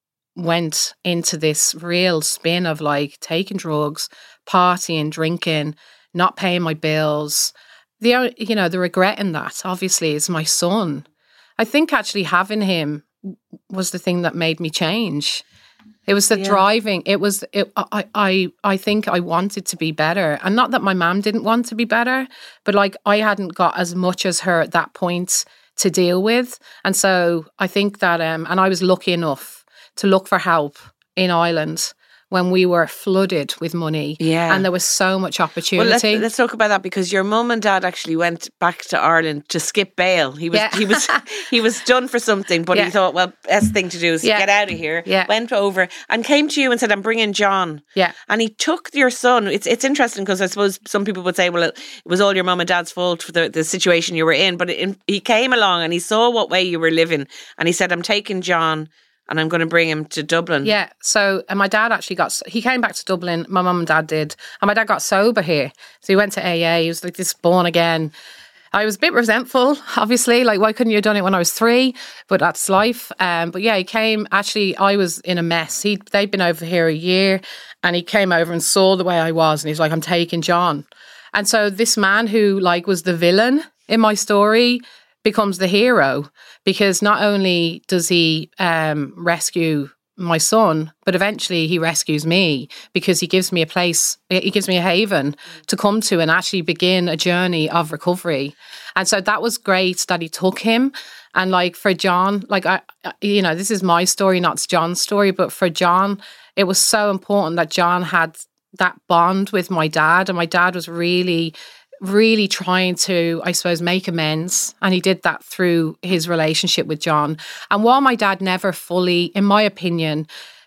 went into this real spin of like taking drugs, partying, drinking, not paying my bills. The, you know, the regret in that obviously is my son. I think actually having him was the thing that made me change. It was the yeah. driving. It was, it, I, I, I think I wanted to be better. And not that my mum didn't want to be better, but like I hadn't got as much as her at that point to deal with. And so I think that, um, and I was lucky enough to look for help in Ireland when we were flooded with money. Yeah. And there was so much opportunity. Well, let's, let's talk about that because your mum and dad actually went back to Ireland to skip bail. He was, yeah. he was, he was done for something, but yeah. he thought, well, best thing to do is yeah. get out of here. Yeah. Went over and came to you and said, I'm bringing John. Yeah. And he took your son. It's it's interesting because I suppose some people would say, well, it, it was all your mum and dad's fault for the, the situation you were in. But it, he came along and he saw what way you were living. And he said, I'm taking John and I'm going to bring him to Dublin. Yeah. So, and my dad actually got, he came back to Dublin. My mum and dad did. And my dad got sober here. So he went to A A. He was like this born again. I was a bit resentful, obviously. Like, why couldn't you have done it when I was three? But that's life. Um, but yeah, he came, actually, I was in a mess. He They'd been over here a year and he came over and saw the way I was. And he's like, I'm taking John. And so this man who like was the villain in my story becomes the hero, because not only does he um, rescue my son, but eventually he rescues me because he gives me a place, he gives me a haven to come to and actually begin a journey of recovery. And so that was great that he took him. And like for John, like I, you know, this is my story, not John's story, but for John, it was so important that John had that bond with my dad, and my dad was really really trying to, I suppose, make amends. And he did that through his relationship with John. And while my dad never fully, in my opinion,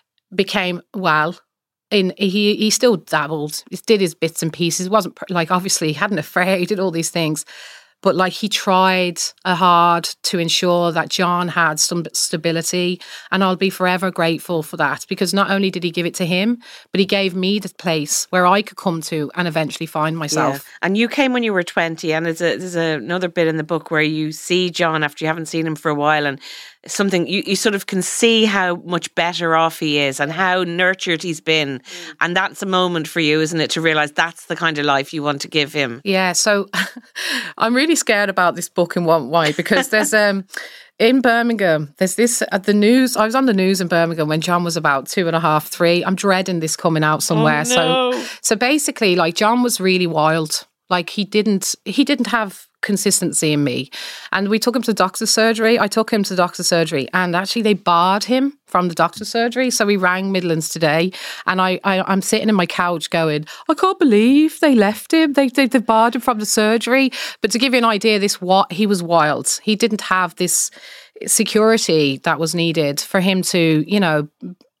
became well, in he he still dabbled, he did his bits and pieces. It wasn't like, obviously he had an affair, he did all these things. But like he tried hard to ensure that John had some stability, and I'll be forever grateful for that, because not only did he give it to him, but he gave me the place where I could come to and eventually find myself. Yeah. And you came when you were twenty, and there's, a, there's a, another bit in the book where you see John after you haven't seen him for a while, and something you, you sort of can see how much better off he is and how nurtured he's been. Mm. And that's a moment for you, isn't it, to realise that's the kind of life you want to give him? Yeah, so I'm really scared about this book in one way, because there's um in Birmingham, there's this at the news. I was on the news in Birmingham when John was about two and a half, three. I'm dreading this coming out somewhere. Oh, no. So so basically, like, John was really wild. Like he didn't he didn't have consistency in me. And we took him to doctor's surgery. I took him to doctor's surgery, and actually they barred him from the doctor's surgery. So we rang Midlands Today, and I, I, I'm sitting in my couch going, I can't believe they left him. They, they, they barred him from the surgery. But to give you an idea, this what he was wild. He didn't have this security that was needed for him to, you know,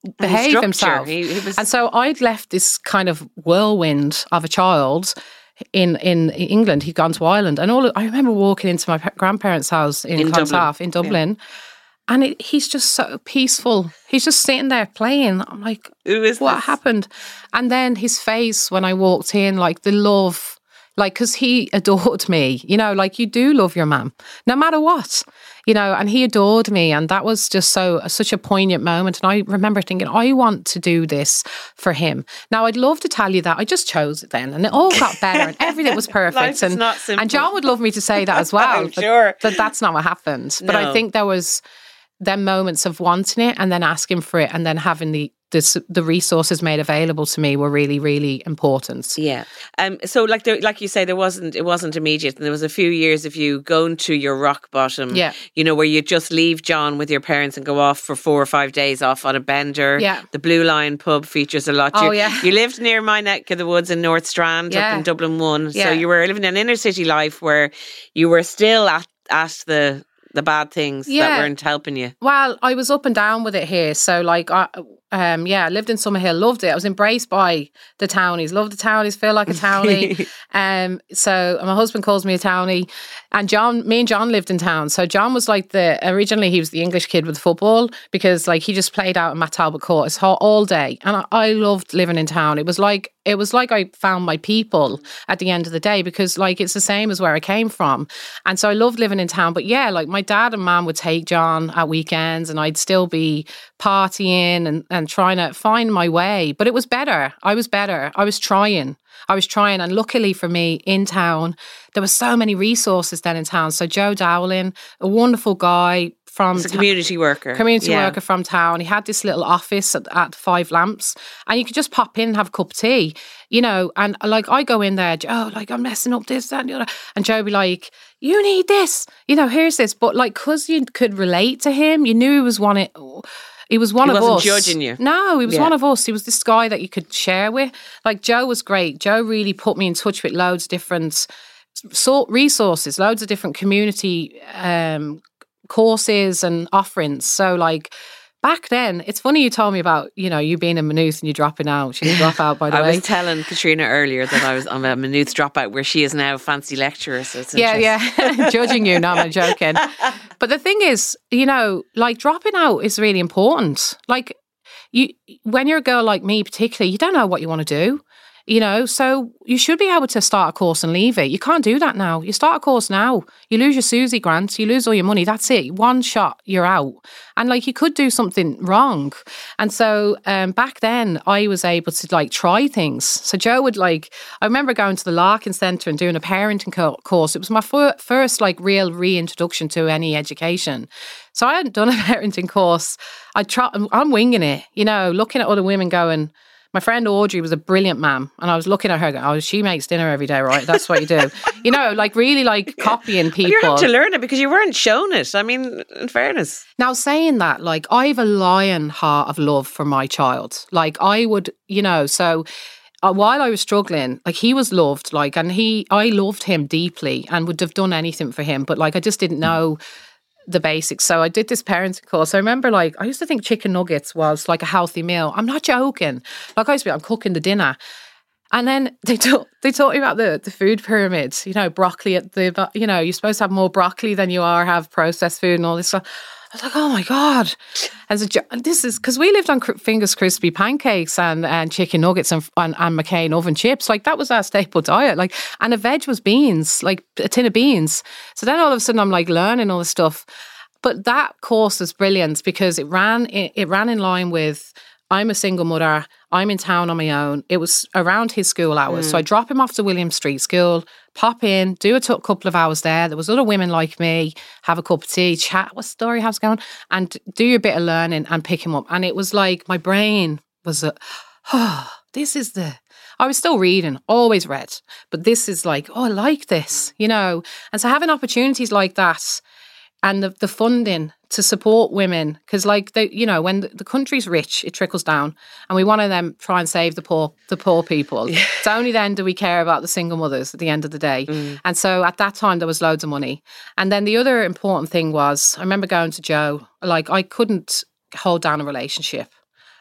behave structure. himself. He- he was- And so I'd left this kind of whirlwind of a child in in England. He'd gone to Ireland, and all I remember walking into my pa- grandparents' house in, In Clontarf Dublin. in Dublin, and it, he's just so peaceful. He's just sitting there playing. I'm like, Who is what this? happened? And then his face when I walked in, like the love, like because he adored me. You know, like you do love your mum, no matter what. You know, and he adored me, and that was just so such a poignant moment. And I remember thinking, I want to do this for him. Now, I'd love to tell you that I just chose it then, and it all got better, and everything was perfect. Life is and not simple. and John would love me to say that as well. I'm but sure. that that's not what happened. But I No. think there was them moments of wanting it, and then asking for it, and then having the the, the resources made available to me were really, really important. Yeah. Um. So, like, there, like you say, there wasn't. It wasn't immediate, and there was a few years of you going to your rock bottom. Yeah. You know, where you just leave John with your parents and go off for four or five days off on a bender. Yeah. The Blue Lion pub features a lot. Oh, you, yeah. You lived near my neck of the woods in North Strand, Yeah. up in Dublin One. Yeah. So you were living an inner city life where you were still at at the the bad things that Yeah. weren't helping you. Well, I was up and down with it here. So, like, I, um, yeah, I lived in Summerhill, loved it. I was embraced by the townies, loved the townies, feel like a townie. um, so, my husband calls me a townie. And John, me and John lived in town. So, John was like the, originally he was the English kid with football because, like, he just played out in Matt Talbot Court his whole, all day. And I, I loved living in town. It was like, it was like I found my people at the end of the day because, like, it's the same as where I came from. And so I loved living in town. But yeah, like, my dad and mum would take John at weekends and I'd still be partying and, and trying to find my way. But it was better. I was better. I was trying. I was trying. And luckily for me, in town, there were so many resources then in town. So Joe Dowling, a wonderful guy from As a ta- community worker. community Yeah. worker from town. He had this little office at, at Five Lamps, and you could just pop in and have a cup of tea, you know. And like I go in there, Joe, like I'm messing up this, that, and the other, and Joe be like, "You need this, you know. Here's this." But like, cause you could relate to him, you knew he was one. Of, he was one He of wasn't us. judging you. No, he was Yeah. one of us. He was this guy that you could share with. Like Joe was great. Joe really put me in touch with loads of different sort resources, loads of different community um, courses and offerings. So like back then, it's funny you told me about, you know, you being in Maynooth and you dropping out. She didn't drop out, by the I way. was telling Katrina earlier that I was on a Maynooth dropout where she is now a fancy lecturer. So it's Yeah, interesting. yeah. Judging you, no, I'm joking. But the thing is, you know, like dropping out is really important. Like you, when you're a girl like me particularly, you don't know what you want to do. You know, so you should be able to start a course and leave it. You can't do that now. You start a course now, you lose your Susie grant, you lose all your money. That's it. One shot, you're out. And like you could do something wrong. And so um, back then, I was able to like try things. So Joe would like, I remember going to the Larkin Centre and doing a parenting co- course. It was my fir- first like real reintroduction to any education. So I hadn't done a parenting course. I try, I'm winging it, you know, looking at other women going, my friend Audrey was a brilliant mum, and I was looking at her going, oh, she makes dinner every day, right? That's what you do. You know, like really like copying people. You had to learn it because you weren't shown it. I mean, in fairness. Now, saying that, like, I have a lion heart of love for my child. Like, I would, you know, so uh, while I was struggling, like, he was loved, like, and he, I loved him deeply and would have done anything for him. But, like, I just didn't know the basics. So I did this parenting course. I remember, like, I used to think chicken nuggets was like a healthy meal. I'm not joking. Like, I used to be, I'm cooking the dinner. And then they taught they taught me about the, the food pyramid, you know, broccoli at the, you know, you're supposed to have more broccoli than you are have processed food and all this stuff. I was like, oh my God. As a, this is, because we lived on Fingers Crispy pancakes and, and chicken nuggets and, and, and McCain oven chips. Like, that was our staple diet. Like, and a veg was beans, like a tin of beans. So then all of a sudden I'm like learning all this stuff. But that course was brilliant because it ran, it, it ran in line with, I'm a single mother, I'm in town on my own. It was around his school hours. Mm. So I drop him off to William Street School, pop in, do a t- couple of hours there. There was other women like me, have a cup of tea, chat, what story has going on, and do your bit of learning and pick him up. And it was like, my brain was, a, oh, this is the, I was still reading, always read, but this is like, oh, I like this, you know. And so having opportunities like that, and the, the funding to support women, because like they, you know, when the, the country's rich, it trickles down, and we want to then try and save the poor, the poor people. Yeah. It's only then do we care about the single mothers at the end of the day. Mm. And so at that time there was loads of money. And then the other important thing was, I remember going to Joe, like I couldn't hold down a relationship.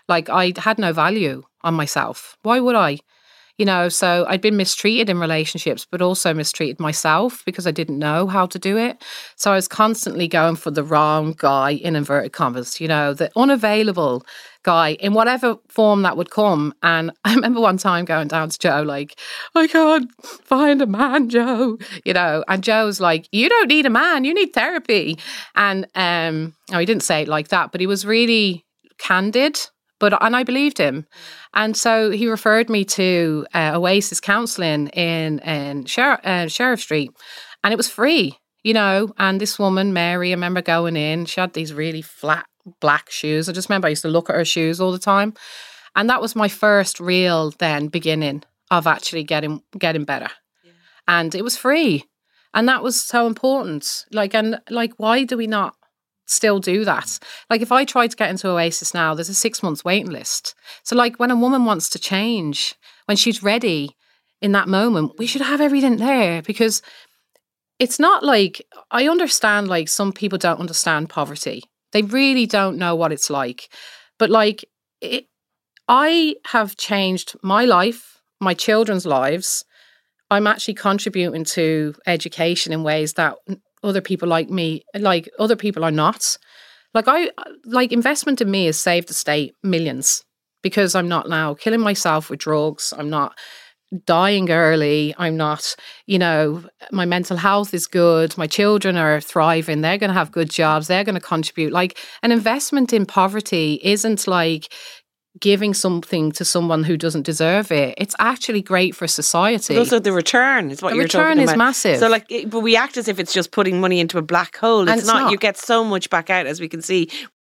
Like I had no value on myself. Why would I? You know, so I'd been mistreated in relationships, but also mistreated myself because I didn't know how to do it. So I was constantly going for the wrong guy, in inverted commas, you know, the unavailable guy in whatever form that would come. And I remember one time going down to Joe, like, I can't find a man, Joe, you know, and Joe's like, you don't need a man, you need therapy. And um, no, he didn't say it like that, but he was really candid. But and I believed him, and so he referred me to uh, Oasis Counselling in in Sher- uh, Sheriff Street, and it was free, you know. And this woman, Mary, I remember going in. She had these really flat black shoes. I just remember I used to look at her shoes all the time, and that was my first real then beginning of actually getting getting better, yeah. And it was free, and that was so important. Like and like, why do we not still do that? Like if I try to get into Oasis now, there's a six months waiting list. So like when a woman wants to change, when she's ready in that moment, we should have everything there, because it's not like, I understand like some people don't understand poverty. They really don't know what it's like. But like it, I have changed my life, my children's lives. I'm actually contributing to education in ways that other people like me, like other people are not. Like I, like investment in me has saved the state millions, because I'm not now killing myself with drugs. I'm not dying early. I'm not, you know, my mental health is good. My children are thriving. They're going to have good jobs. They're going to contribute. Like an investment in poverty isn't like giving something to someone who doesn't deserve it. It's actually great for society. But also the return is what the you're talking about. The return is massive. So like, it, but we act as if it's just putting money into a black hole. It's, and it's not. not. You get so much back out, as we can see.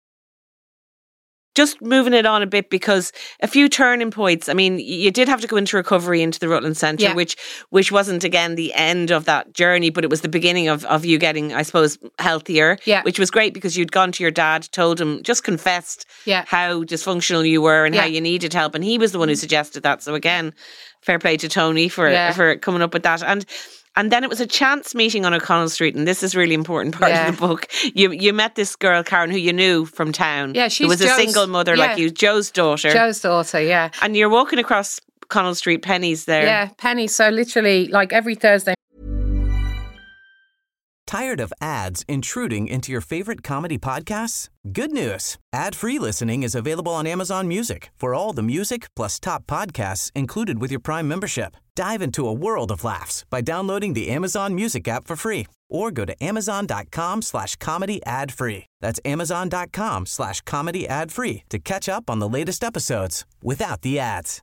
Just moving it on a bit, because a few turning points. I mean, you did have to go into recovery into the Rutland Centre, yeah. which which wasn't, again, the end of that journey, but it was the beginning of, of you getting, I suppose, healthier, yeah. which was great, because you'd gone to your dad, told him, just confessed yeah. how dysfunctional you were and yeah. how you needed help. And he was the one who suggested that. So again, fair play to Tony for, yeah. for coming up with that. And And then it was a chance meeting on O'Connell Street, and this is a really important part yeah. of the book. You you met this girl, Karen, who you knew from town. Yeah, she's who was Joe's, a single mother yeah. like you, Joe's daughter. Joe's daughter, yeah. And you're walking across Connell Street, Penny's there. Yeah, Penny. So literally, like every Thursday. Tired of ads intruding into your favorite comedy podcasts? Good news. Ad-free listening is available on Amazon Music for all the music plus top podcasts included with your Prime membership. Dive into a world of laughs by downloading the Amazon Music app for free, or go to amazon.com slash comedy ad free. That's amazon.com slash comedy ad free to catch up on the latest episodes without the ads.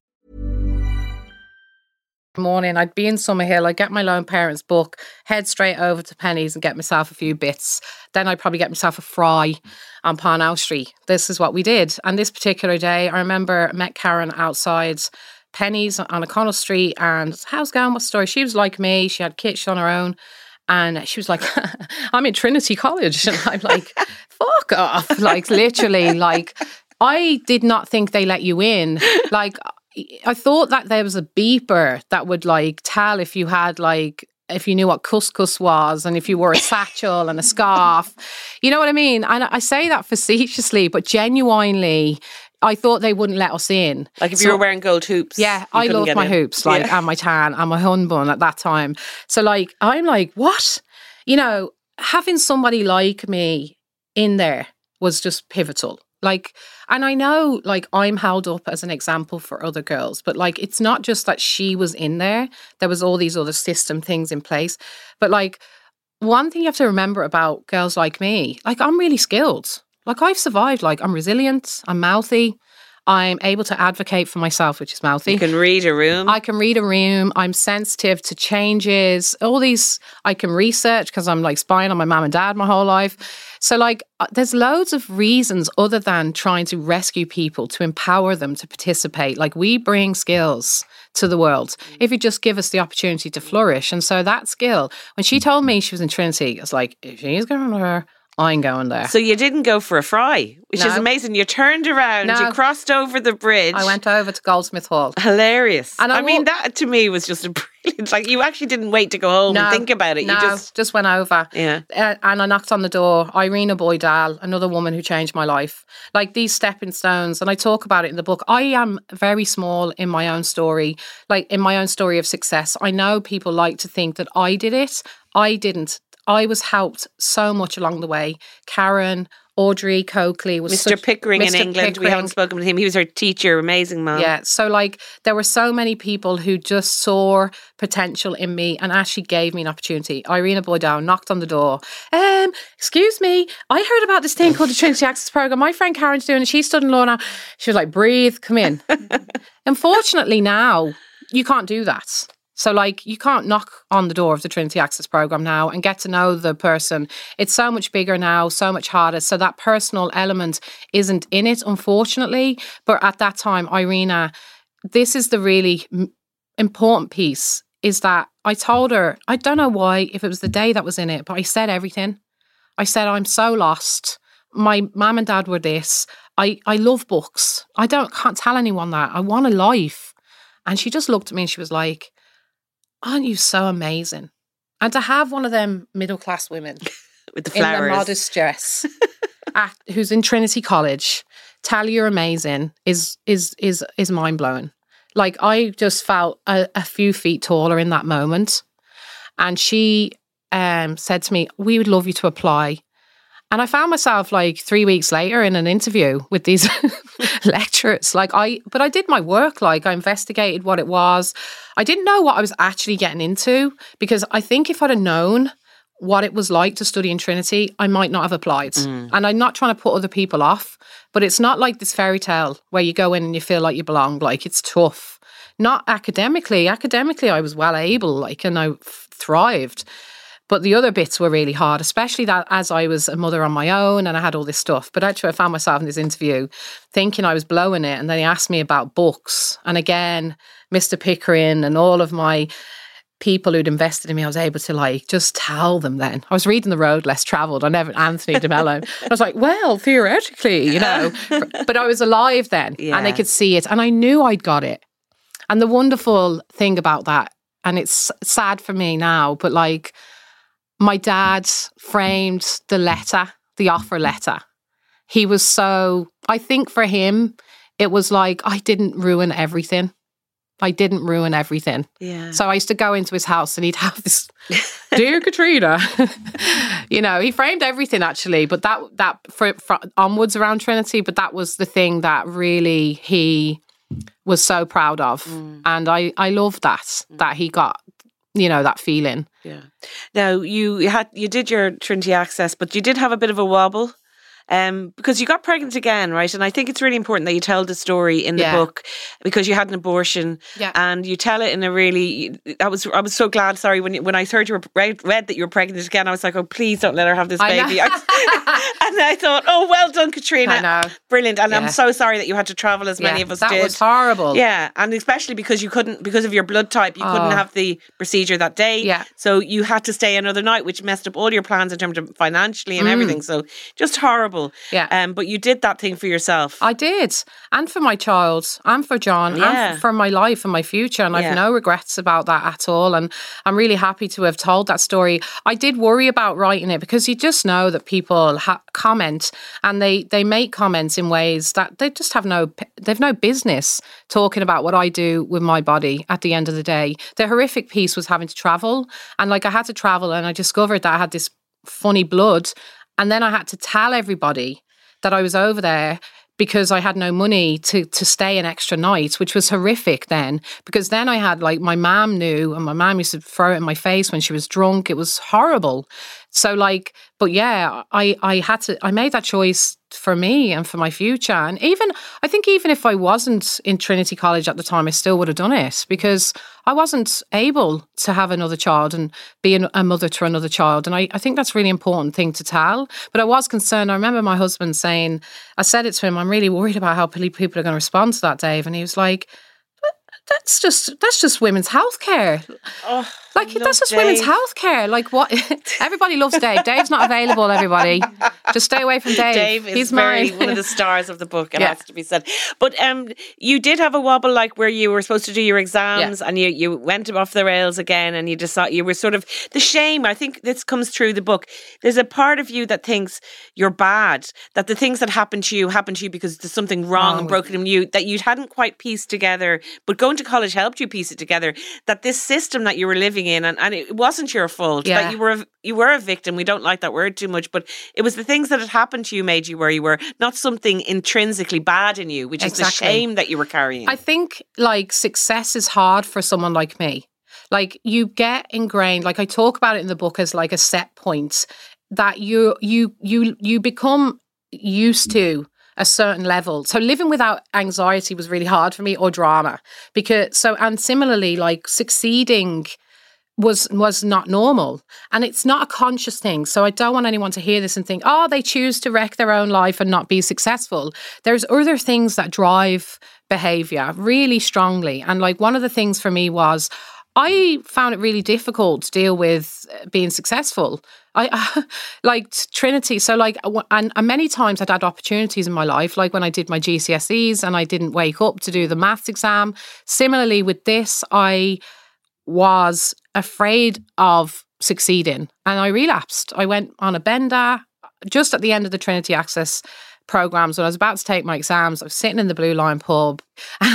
Morning, I'd be in Summerhill, I'd get my lone parents book, head straight over to Penny's and get myself a few bits. Then I'd probably get myself a fry on Parnell Street. This is what we did. And this particular day, I remember I met Karen outside Penny's on O'Connell Street, and how's it going? What story? She was like me, she had kids on her own. And she was like, I'm in Trinity College. And I'm like, fuck off. Like literally, like I did not think they let you in. Like I thought that there was a beeper that would like tell if you had like, if you knew what couscous was and if you wore a satchel and a scarf. You know what I mean? And I say that facetiously, but genuinely, I thought they wouldn't let us in. Like if so, you were wearing gold hoops. Yeah, I loved my in. hoops, like, yeah. and my tan and my hun bun at that time. So like, I'm like, what? You know, having somebody like me in there was just pivotal. Like, and I know, like, I'm held up as an example for other girls, but like, it's not just that she was in there. There was all these other system things in place. But like, one thing you have to remember about girls like me, like, I'm really skilled. Like, I've survived. Like, I'm resilient. I'm mouthy. I'm able to advocate for myself, which is mouthy. You can read a room. I can read a room. I'm sensitive to changes. All these, I can research because I'm like spying on my mum and dad my whole life. So like, there's loads of reasons other than trying to rescue people, to empower them to participate. Like, we bring skills to the world if you just give us the opportunity to flourish. And so that skill, when she told me she was in Trinity, I was like, if she's going to her, I ain't going there. So you didn't go for a fry, which No. is amazing. You turned around, No. you crossed over the bridge. I went over to Goldsmith Hall. Hilarious. And I I, mean, walked- that to me was just a brilliant, like you actually didn't wait to go home and think about it. No, You just, just went over. yeah. Uh, and I knocked on the door. Irina Boydal, another woman who changed my life. Like these stepping stones, and I talk about it in the book. I am very small in my own story, like in my own story of success. I know people like to think that I did it. I didn't. I was helped so much along the way. Karen, Audrey Coakley was Mister such- Pickering Mister in England. We Pickering. haven't spoken with him. He was our teacher, amazing man. Yeah, so like there were so many people who just saw potential in me and actually gave me an opportunity. Irina Boydal knocked on the door. Um, excuse me, I heard about this thing called the Trinity Access Program. My friend Karen's doing it. She stood in law now. She was like, breathe, come in. Unfortunately now, you can't do that. So like you can't knock on the door of the Trinity Access Program now and get to know the person. It's so much bigger now, so much harder. So that personal element isn't in it, unfortunately. But at that time, Irina, this is the really m- important piece, is that I told her, I don't know why, if it was the day that was in it, but I said everything. I said, I'm so lost. My mum and dad were this. I, I love books. I don't can't tell anyone that. I want a life. And she just looked at me and she was like, aren't you so amazing? And to have one of them middle class women With the in flowers. a modest dress, at, who's in Trinity College, tell you're amazing is is is is mind blowing. Like I just felt a, a few feet taller in that moment, and she um, said to me, "We would love you to apply." And I found myself like three weeks later in an interview with these lecturers. Like I, but I did my work. Like I investigated what it was. I didn't know what I was actually getting into, because I think if I'd have known what it was like to study in Trinity, I might not have applied. Mm. And I'm not trying to put other people off, but it's not like this fairy tale where you go in and you feel like you belong. Like it's tough. Not academically. Academically, I was well able, like, and I f- thrived. But the other bits were really hard, especially that as I was a mother on my own and I had all this stuff. But actually, I found myself in this interview thinking I was blowing it. And then he asked me about books. And again, Mister Pickering and all of my people who'd invested in me, I was able to like just tell them then. I was reading The Road Less Travelled. I never, Anthony DeMello. I was like, well, theoretically, you know. But I was alive then Yeah. and they could see it. And I knew I'd got it. And the wonderful thing about that, and it's sad for me now, but like, my dad framed the letter, the offer letter. He was so, I think for him, it was like, I didn't ruin everything. I didn't ruin everything. Yeah. So I used to go into his house and he'd have this, dear Katrina, you know, he framed everything actually, but that, that for, for onwards around Trinity, but that was the thing that really he was so proud of. Mm. And I, I love that, mm. that he got, you know, that feeling. Yeah. Now you had you did your Trinity Access, but you did have a bit of a wobble, um, because you got pregnant again, right? And I think it's really important that you tell the story in the Yeah. book, because you had an abortion, Yeah. and you tell it in a really. I was I was so glad. Sorry, when you, when I heard you were read, read that you were pregnant again, I was like, oh, please don't let her have this I know. baby. I, and I thought, oh, well done, Katrina. I know. Brilliant. And I'm Yeah. so sorry that you had to travel as many Yeah, of us that did. was horrible. Yeah, and especially because you couldn't, because of your blood type, you couldn't Oh. have the procedure that day. Yeah. So you had to stay another night, which messed up all your plans in terms of financially and Mm. everything. So just horrible. Yeah. Um, but you did that thing for yourself. I did. And for my child, and for John, Yeah. and for my life and my future. And I've Yeah. no regrets about that at all. And I'm really happy to have told that story. I did worry about writing it because you just know that people ha- comment and they, they make comments in ways that they just have no, they've no business talking about what I do with my body at the end of the day. The horrific piece was having to travel. And like I had to travel and I discovered that I had this funny blood. And then I had to tell everybody that I was over there because I had no money to to stay an extra night, which was horrific then. Because then I had like my mom knew, and my mom used to throw it in my face when she was drunk. It was horrible. So like, but yeah, I I had to. I made that choice for me and for my future. And even I think even if I wasn't in Trinity College at the time, I still would have done it because I wasn't able to have another child and be an, a mother to another child. And I, I think that's a really important thing to tell. But I was concerned. I remember my husband saying, I said it to him, I'm really worried about how people are going to respond to that, Dave. And he was like, that's just that's just women's healthcare. Oh. Like, that's just Dave. Women's healthcare. Like, what? Everybody loves Dave. Dave's not available, everybody. Just stay away from Dave. Dave is He's very mine. one of the stars of the book, it Yeah. has to be said. But um, you did have a wobble, like, where you were supposed to do your exams Yeah. and you, you went off the rails again, and you decided you were sort of, the shame, I think this comes through the book. There's a part of you that thinks you're bad, that the things that happened to you happened to you because there's something wrong Wrong and with broken in you that you hadn't quite pieced together, but going to college helped you piece it together, that this system that you were living in, and, and it wasn't your fault, Yeah. that you were a, you were a victim. We don't like that word too much, but it was the things that had happened to you made you where you were, not something intrinsically bad in you, which Exactly. is the shame that you were carrying. I think, like, success is hard for someone like me. Like, you get ingrained, like I talk about it in the book as like a set point, that you you you you become used to a certain level. So living without anxiety was really hard for me, or drama. Because so and similarly, like, succeeding was was not normal, and it's not a conscious thing. So I don't want anyone to hear this and think, oh, they choose to wreck their own life and not be successful. There's other things that drive behavior really strongly, and like one of the things for me was I found it really difficult to deal with being successful. I uh, like Trinity. So like, and, and many times I'd had opportunities in my life, like when I did my G C S Es and I didn't wake up to do the maths exam. Similarly with this, I was afraid of succeeding and I relapsed. I went on a bender just at the end of the Trinity Access programs when I was about to take my exams. I was sitting in the Blue Lion pub and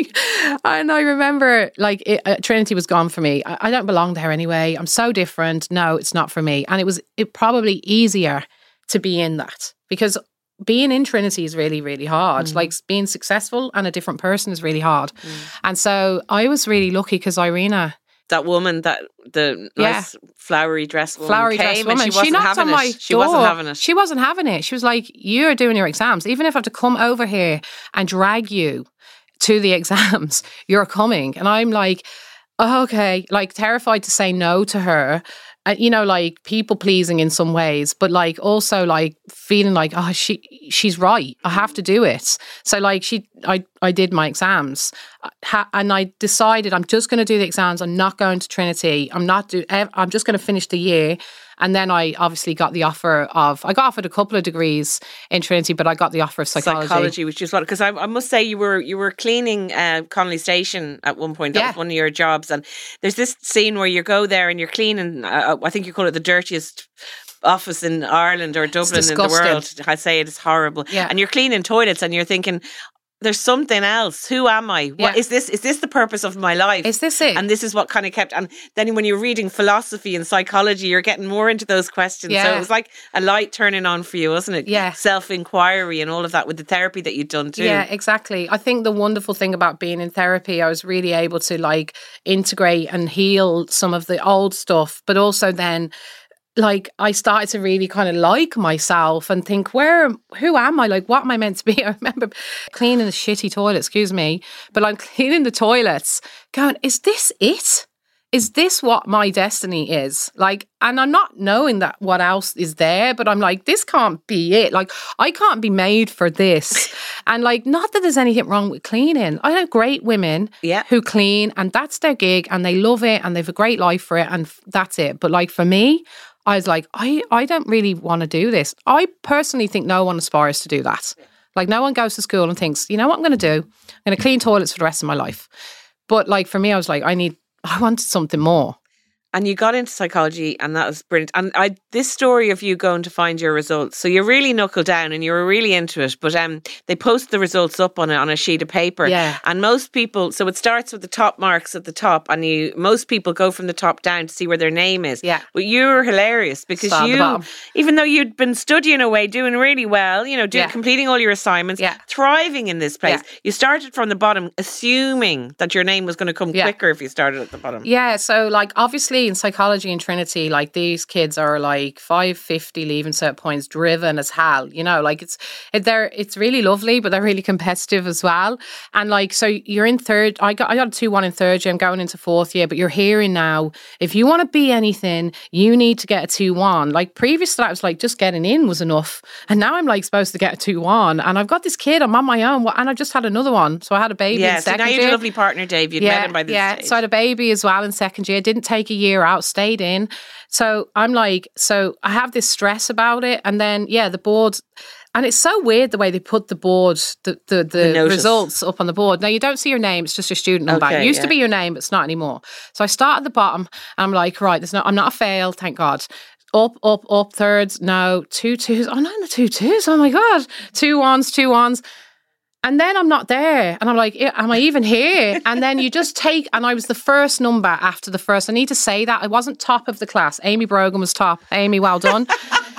I, and I remember like it, uh, Trinity was gone for me. I, I don't belong there anyway. I'm so different. No, it's not for me. And it was it probably easier to be in that, because being in Trinity is really, really hard. Mm. Like being successful and a different person is really hard. Mm. And so I was really lucky because Irina, that woman, that the nice Yeah. flowery dress woman, flowery came dress and woman. she wasn't knocked having on it. my She door. wasn't having it. She wasn't having it. She was like, "You're doing your exams. Even if I have to come over here and drag you to the exams, you're coming." And I'm like, oh, okay, like terrified to say no to her. Uh, you know, like people pleasing in some ways, but like also like feeling like, oh, she she's right. I have to do it. So like she, I I did my exams, ha- and I decided I'm just going to do the exams. I'm not going to Trinity. I'm not do. I'm just going to finish the year. And then I obviously got the offer of, I got offered a couple of degrees in Trinity, but I got the offer of psychology. Psychology, which is what, because I, I must say you were you were cleaning uh, Connolly Station at one point. That Yeah. was one of your jobs. And there's this scene where you go there and you're cleaning, uh, I think you call it the dirtiest office in Ireland or Dublin in the disgusting. world. I say it is horrible. Yeah. And you're cleaning toilets and you're thinking, there's something else. Who am I? What Yeah. is this? Is this the purpose of my life? Is this it? And this is what kind of kept. And then when you're reading philosophy and psychology, you're getting more into those questions. So Yeah. it was like a light turning on for you, wasn't it? Yeah. Self-inquiry and all of that with the therapy that you'd done too. Yeah, exactly. I think the wonderful thing about being in therapy, I was really able to like integrate and heal some of the old stuff, but also then like I started to really kind of like myself and think, where, who am I? Like, what am I meant to be? I remember cleaning the shitty toilet, excuse me, but I'm cleaning the toilets going, is this it? Is this what my destiny is? Like, and I'm not knowing that what else is there, but I'm like, this can't be it. Like, I can't be made for this. And like, not that there's anything wrong with cleaning. I know great women Yeah. who clean and that's their gig and they love it and they've a great life for it and f- that's it. But like for me, I was like, I, I don't really want to do this. I personally think no one aspires to do that. Like no one goes to school and thinks, you know what I'm going to do? I'm going to clean toilets for the rest of my life. But like for me, I was like, I need, I wanted something more. And you got into psychology and that was brilliant. And I this story of you going to find your results. So you really knuckled down and you were really into it. But um, they post the results up on a, on a sheet of paper. Yeah. And most people, so it starts with the top marks at the top and you most people go from the top down to see where their name is. Yeah. But you were hilarious because Start at the you, bottom. even though you'd been studying away, doing really well, you know, do, Yeah. completing all your assignments, Yeah. thriving in this place. Yeah. You started from the bottom, assuming that your name was going to come Yeah. quicker if you started at the bottom. Yeah, so like obviously in psychology in Trinity, like these kids are like five fifty leaving cert points, driven as hell, you know, like it's, it, they're, it's really lovely, but they're really competitive as well. And like, so you're in third, I got, I got a two one in third year, I'm going into fourth year, but you're hearing now, if you want to be anything, you need to get a two one. Like previous to that, I was like, just getting in was enough. And now I'm like supposed to get a two one. And I've got this kid, I'm on my own, and I just had another one. So I had a baby yeah, in so second now year. you have a lovely partner, Dave. You'd yeah, met him by this yeah. stage. So I had a baby as well in second year. Didn't take a year out, stayed in. So I'm like, so I have this stress about it. And then, yeah, the board, and it's so weird the way they put the board, the the, the, The results up on the board. Now, you don't see your name, it's just your student number. Okay, it used yeah. to be your name, but it's not anymore. So I start at the bottom, and I'm like, right, there's no, I'm not a fail, thank God. Up, up, up, thirds, no, two twos. Oh, no, the two twos. Oh my God. Two ones, two ones. And then I'm not there. And I'm like, am I even here? And then you just take, and I was the first number after the first. I need to say that. I wasn't top of the class. Amy Brogan was top. Amy, well done.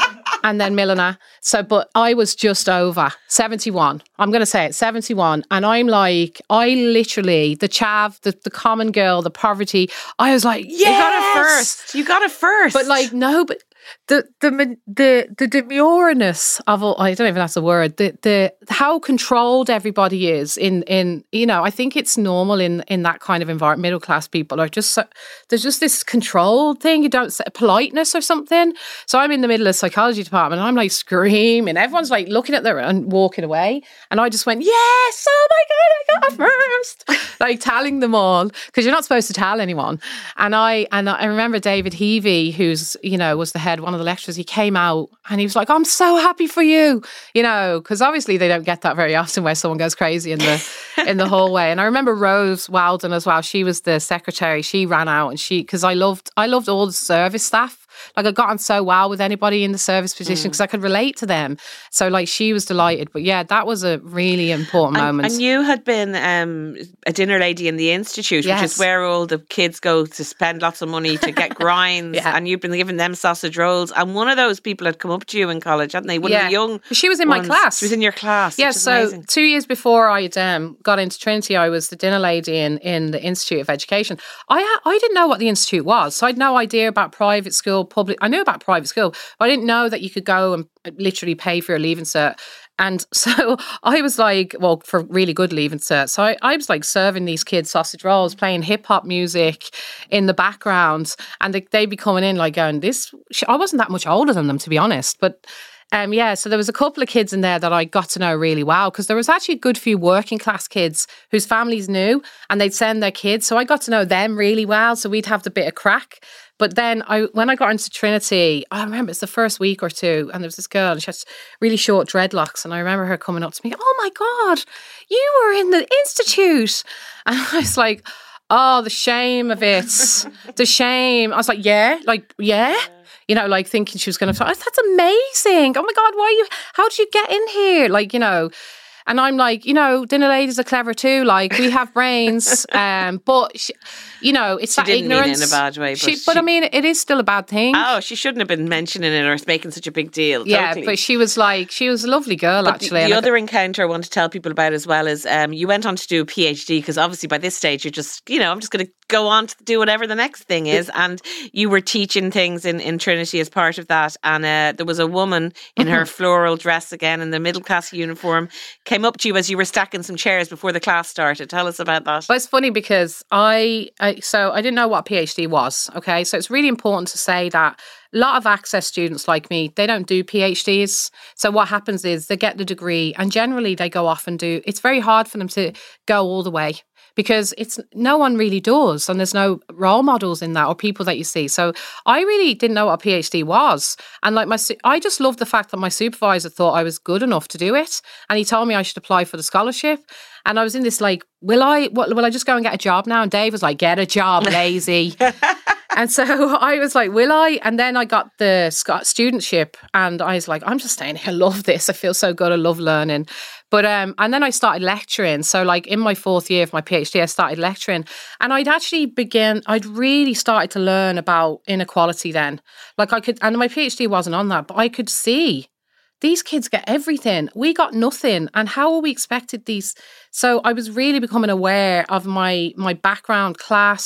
And then Milena. So, but I was just over seventy-one. I'm going to say it, seventy-one. And I'm like, I literally, the chav, the, the common girl, the poverty, I was like, yes! You got it first. You got it first. But like, no, but the the the the demureness of all, I don't even know if that's a word, the the how controlled everybody is in in you know, I think it's normal in in that kind of environment. Middle class people are just so, there's just this controlled thing. You don't say politeness or something. So I'm in the middle of the psychology department and I'm like screaming. Everyone's like looking at them and walking away, and I just went, yes, oh my God, I got first. Like telling them all, because you're not supposed to tell anyone. And I and I remember David Heavey, who's, you know, was the head, one of the lecturers, he came out and he was like, I'm so happy for you, you know, because obviously they don't get that very often where someone goes crazy in the in the hallway. And I remember Rose Walden as well. She was the secretary. She ran out and she, because I loved I loved all the service staff. Like I got on so well with anybody in the service position because mm. I could relate to them. So like she was delighted. But yeah, that was a really important and, moment. And you had been um, a dinner lady in the Institute, yes. which is where all the kids go to spend lots of money to get grinds. yeah. And you've been giving them sausage rolls. And one of those people had come up to you in college, hadn't they? One yeah. of the young She was in ones. my class. She was in your class. Yeah, which is so amazing. two years before I um, got into Trinity, I was the dinner lady in, in the Institute of Education. I ha- I didn't know what the Institute was. So I had no idea about private school, public. I knew about private school, but I didn't know that you could go and literally pay for your leaving cert. And so I was like, well, for really good leaving cert. So I, I was like serving these kids sausage rolls, playing hip hop music in the background. And they, they'd be coming in like going, this, I wasn't that much older than them, to be honest. But Um, yeah, so there was a couple of kids in there that I got to know really well, because there was actually a good few working class kids whose families knew and they'd send their kids. So I got to know them really well. So we'd have the bit of crack. But then I, when I got into Trinity, I remember it's the first week or two, and there was this girl and she had really short dreadlocks. And I remember her coming up to me, oh my God, you were in the Institute. And I was like, oh, the shame of it. The shame. I was like, yeah, like, yeah. You know, like thinking she was going to talk. That's amazing. Oh my God, why are you, how did you get in here? Like, you know, and I'm like, you know, dinner ladies are clever too. Like, we have brains. um, but, she, you know, it's she that didn't ignorance. Mean it in a bad way. But, she, she, but I mean, it is still a bad thing. Oh, she shouldn't have been mentioning it or making such a big deal. Yeah, totally. but she was like, she was a lovely girl, but actually. The, the and other I, encounter I want to tell people about as well is um, you went on to do a PhD, because obviously by this stage you're just, you know, I'm just going to go on to do whatever the next thing is. And you were teaching things in, in Trinity as part of that. And uh, there was a woman in her floral dress again, in the middle class uniform, came up to you as you were stacking some chairs before the class started. Tell us about that. Well, it's funny because I, I so I didn't know what a PhD was. Okay, so it's really important to say that a lot of access students like me, they don't do PhDs. So what happens is they get the degree and generally they go off and do, it's very hard for them to go all the way, because it's no one really does, and there's no role models in that or people that you see. So I really didn't know what a PhD was. And like my, I just loved the fact that my supervisor thought I was good enough to do it. And he told me I should apply for the scholarship. And I was in this like, will I, what, will I just go and get a job now? And Dave was like, get a job, lazy. And so I was like, will I? And then I got the studentship and I was like, I'm just staying here. I love this. I feel so good. I love learning. But, um, and then I started lecturing. So like in my fourth year of my PhD, I started lecturing, and I'd actually begin, I'd really started to learn about inequality then. Like I could, and my PhD wasn't on that, but I could see these kids get everything. We got nothing. And how are we expected these? So I was really becoming aware of my, my background, class.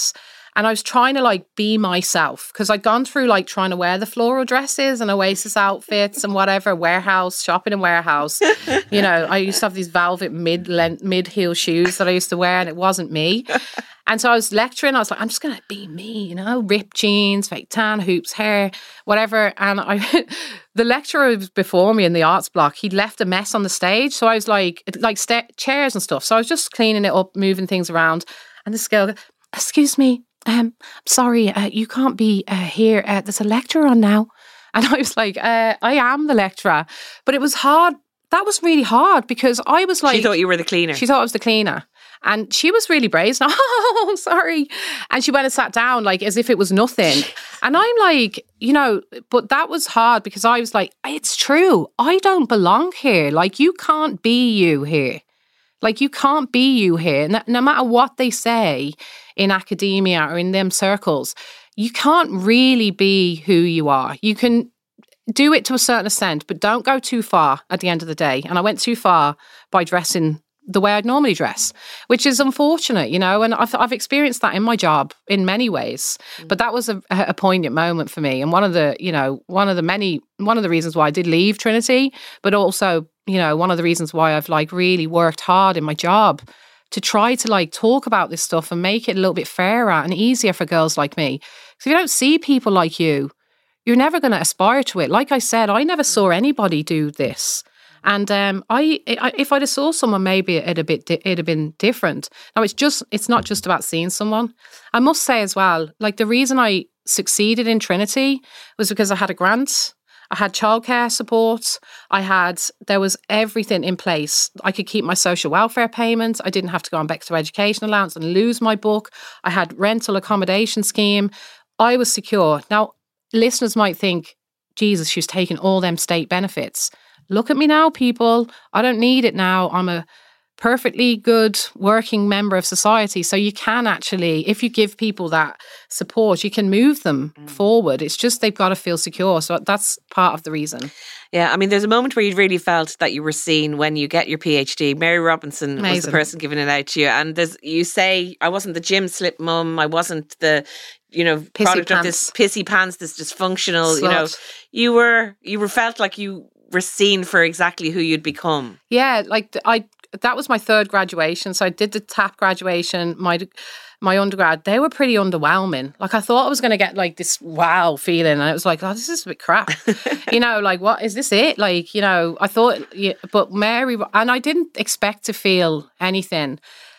And I was trying to like be myself because I'd gone through like trying to wear the floral dresses and Oasis outfits and whatever, warehouse, shopping in warehouse. You know, I used to have these velvet mid mid heel shoes that I used to wear and it wasn't me. And so I was lecturing. I was like, I'm just going to be me, you know, ripped jeans, fake tan, hoops, hair, whatever. And I, the lecturer who was before me in the arts block, he'd left a mess on the stage. So I was like, like st- chairs and stuff. So I was just cleaning it up, moving things around. And this girl goes, excuse me, um, I'm sorry, uh, you can't be uh, here. Uh, there's a lecturer on now. And I was like, uh, I am the lecturer. But it was hard. That was really hard because I was like... She thought you were the cleaner. She thought I was the cleaner. And she was really brazen. Oh, sorry. And she went and sat down like as if it was nothing. And I'm like, you know, but that was hard because I was like, it's true. I don't belong here. Like, you can't be you here. Like, you can't be you here. No, no matter what they say in academia or in them circles, you can't really be who you are. You can do it to a certain extent, but don't go too far at the end of the day. And I went too far by dressing the way I'd normally dress, which is unfortunate, you know, and I've, I've experienced that in my job in many ways. Mm. But that was a, a poignant moment for me. And one of the, you know, one of the many, one of the reasons why I did leave Trinity, but also, you know, one of the reasons why I've like really worked hard in my job to try to like talk about this stuff and make it a little bit fairer and easier for girls like me. Because if you don't see people like you, you're never going to aspire to it. Like I said, I never saw anybody do this. And um, I, I, if I'd have saw someone, maybe it'd a bit, it'd have been different. Now it's just, it's not just about seeing someone. I must say as well, like the reason I succeeded in Trinity was because I had a grant, I had childcare support, I had, there was everything in place. I could keep my social welfare payments. I didn't have to go on back to education allowance and lose my book. I had rental accommodation scheme. I was secure. Now, listeners might think, Jesus, she's taking all them state benefits. Look at me now, people. I don't need it now. I'm a perfectly good working member of society. So you can actually, if you give people that support, you can move them mm. forward. It's just they've got to feel secure. So that's part of the reason. Yeah, I mean, there's a moment where you really felt that you were seen when you get your PhD. Mary Robinson Amazing. was the person giving it out to you. And there's, you say, I wasn't the gym slip mum. I wasn't the, you know, pissy product pants. of this pissy pants, this dysfunctional, Slut. you know. You were, you were felt like you were seen for exactly who you'd become. Yeah, like I, that was my third graduation. So I did the T A P graduation, my my undergrad. They were pretty underwhelming. Like I thought I was going to get like this wow feeling. And it was like, oh, this is a bit crap. you know, like what, is this it? Like, you know, I thought, yeah, but Mary, and I didn't expect to feel anything.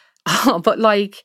but like,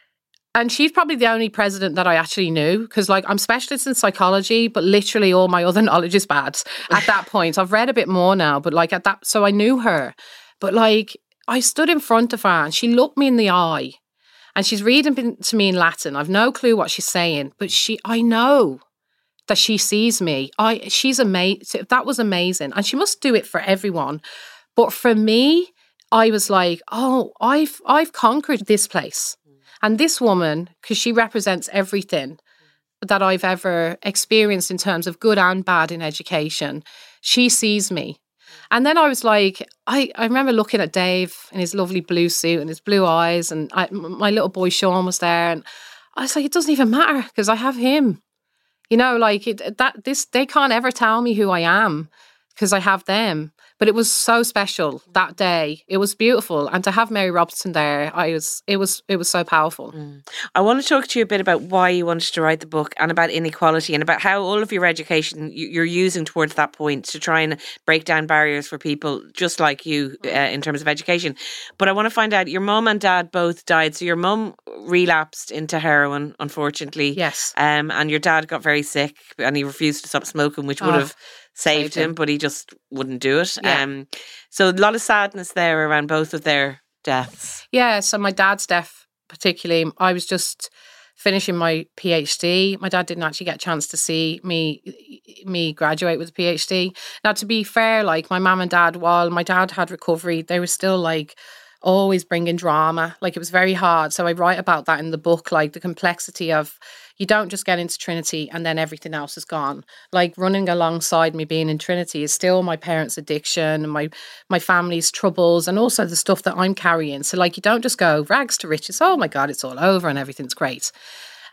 and she's probably the only president that I actually knew because, like, I'm specialist in psychology, but literally all my other knowledge is bad at that point. I've read a bit more now, but like at that, so I knew her. But like, I stood in front of her and she looked me in the eye and she's reading to me in Latin. I've no clue what she's saying, but she, I know that she sees me. I, she's amazing. That was amazing. And she must do it for everyone. But for me, I was like, oh, I've, I've conquered this place. And this woman, because she represents everything that I've ever experienced in terms of good and bad in education, she sees me. And then I was like, I, I remember looking at Dave in his lovely blue suit and his blue eyes, and I, my little boy Sean was there, and I was like, it doesn't even matter because I have him. You know, like it, that. This they can't ever tell me who I am because I have them. But it was so special that day. It was beautiful, and to have Mary Robinson there, I was. It was. It was so powerful. Mm. I want to talk to you a bit about why you wanted to write the book, and about inequality, and about how all of your education you're using towards that point to try and break down barriers for people just like you uh, in terms of education. But I want to find out. Your mum and dad both died, so your mum relapsed into heroin, unfortunately. Yes. Um, and your dad got very sick, and he refused to stop smoking, which would oh. have saved him, but he just wouldn't do it. Yeah. Um, so a lot of sadness there around both of their deaths. Yeah, so my dad's death particularly, I was just finishing my PhD. My dad didn't actually get a chance to see me me graduate with a PhD. Now, to be fair, like my mum and dad, while my dad had recovery, they were still like always bringing drama. Like it was very hard. So I write about that in the book, like the complexity of you don't just get into Trinity and then everything else is gone. Like running alongside me being in Trinity is still my parents' addiction and my my family's troubles and also the stuff that I'm carrying. So like you don't just go rags to riches. Oh my God, it's all over and everything's great.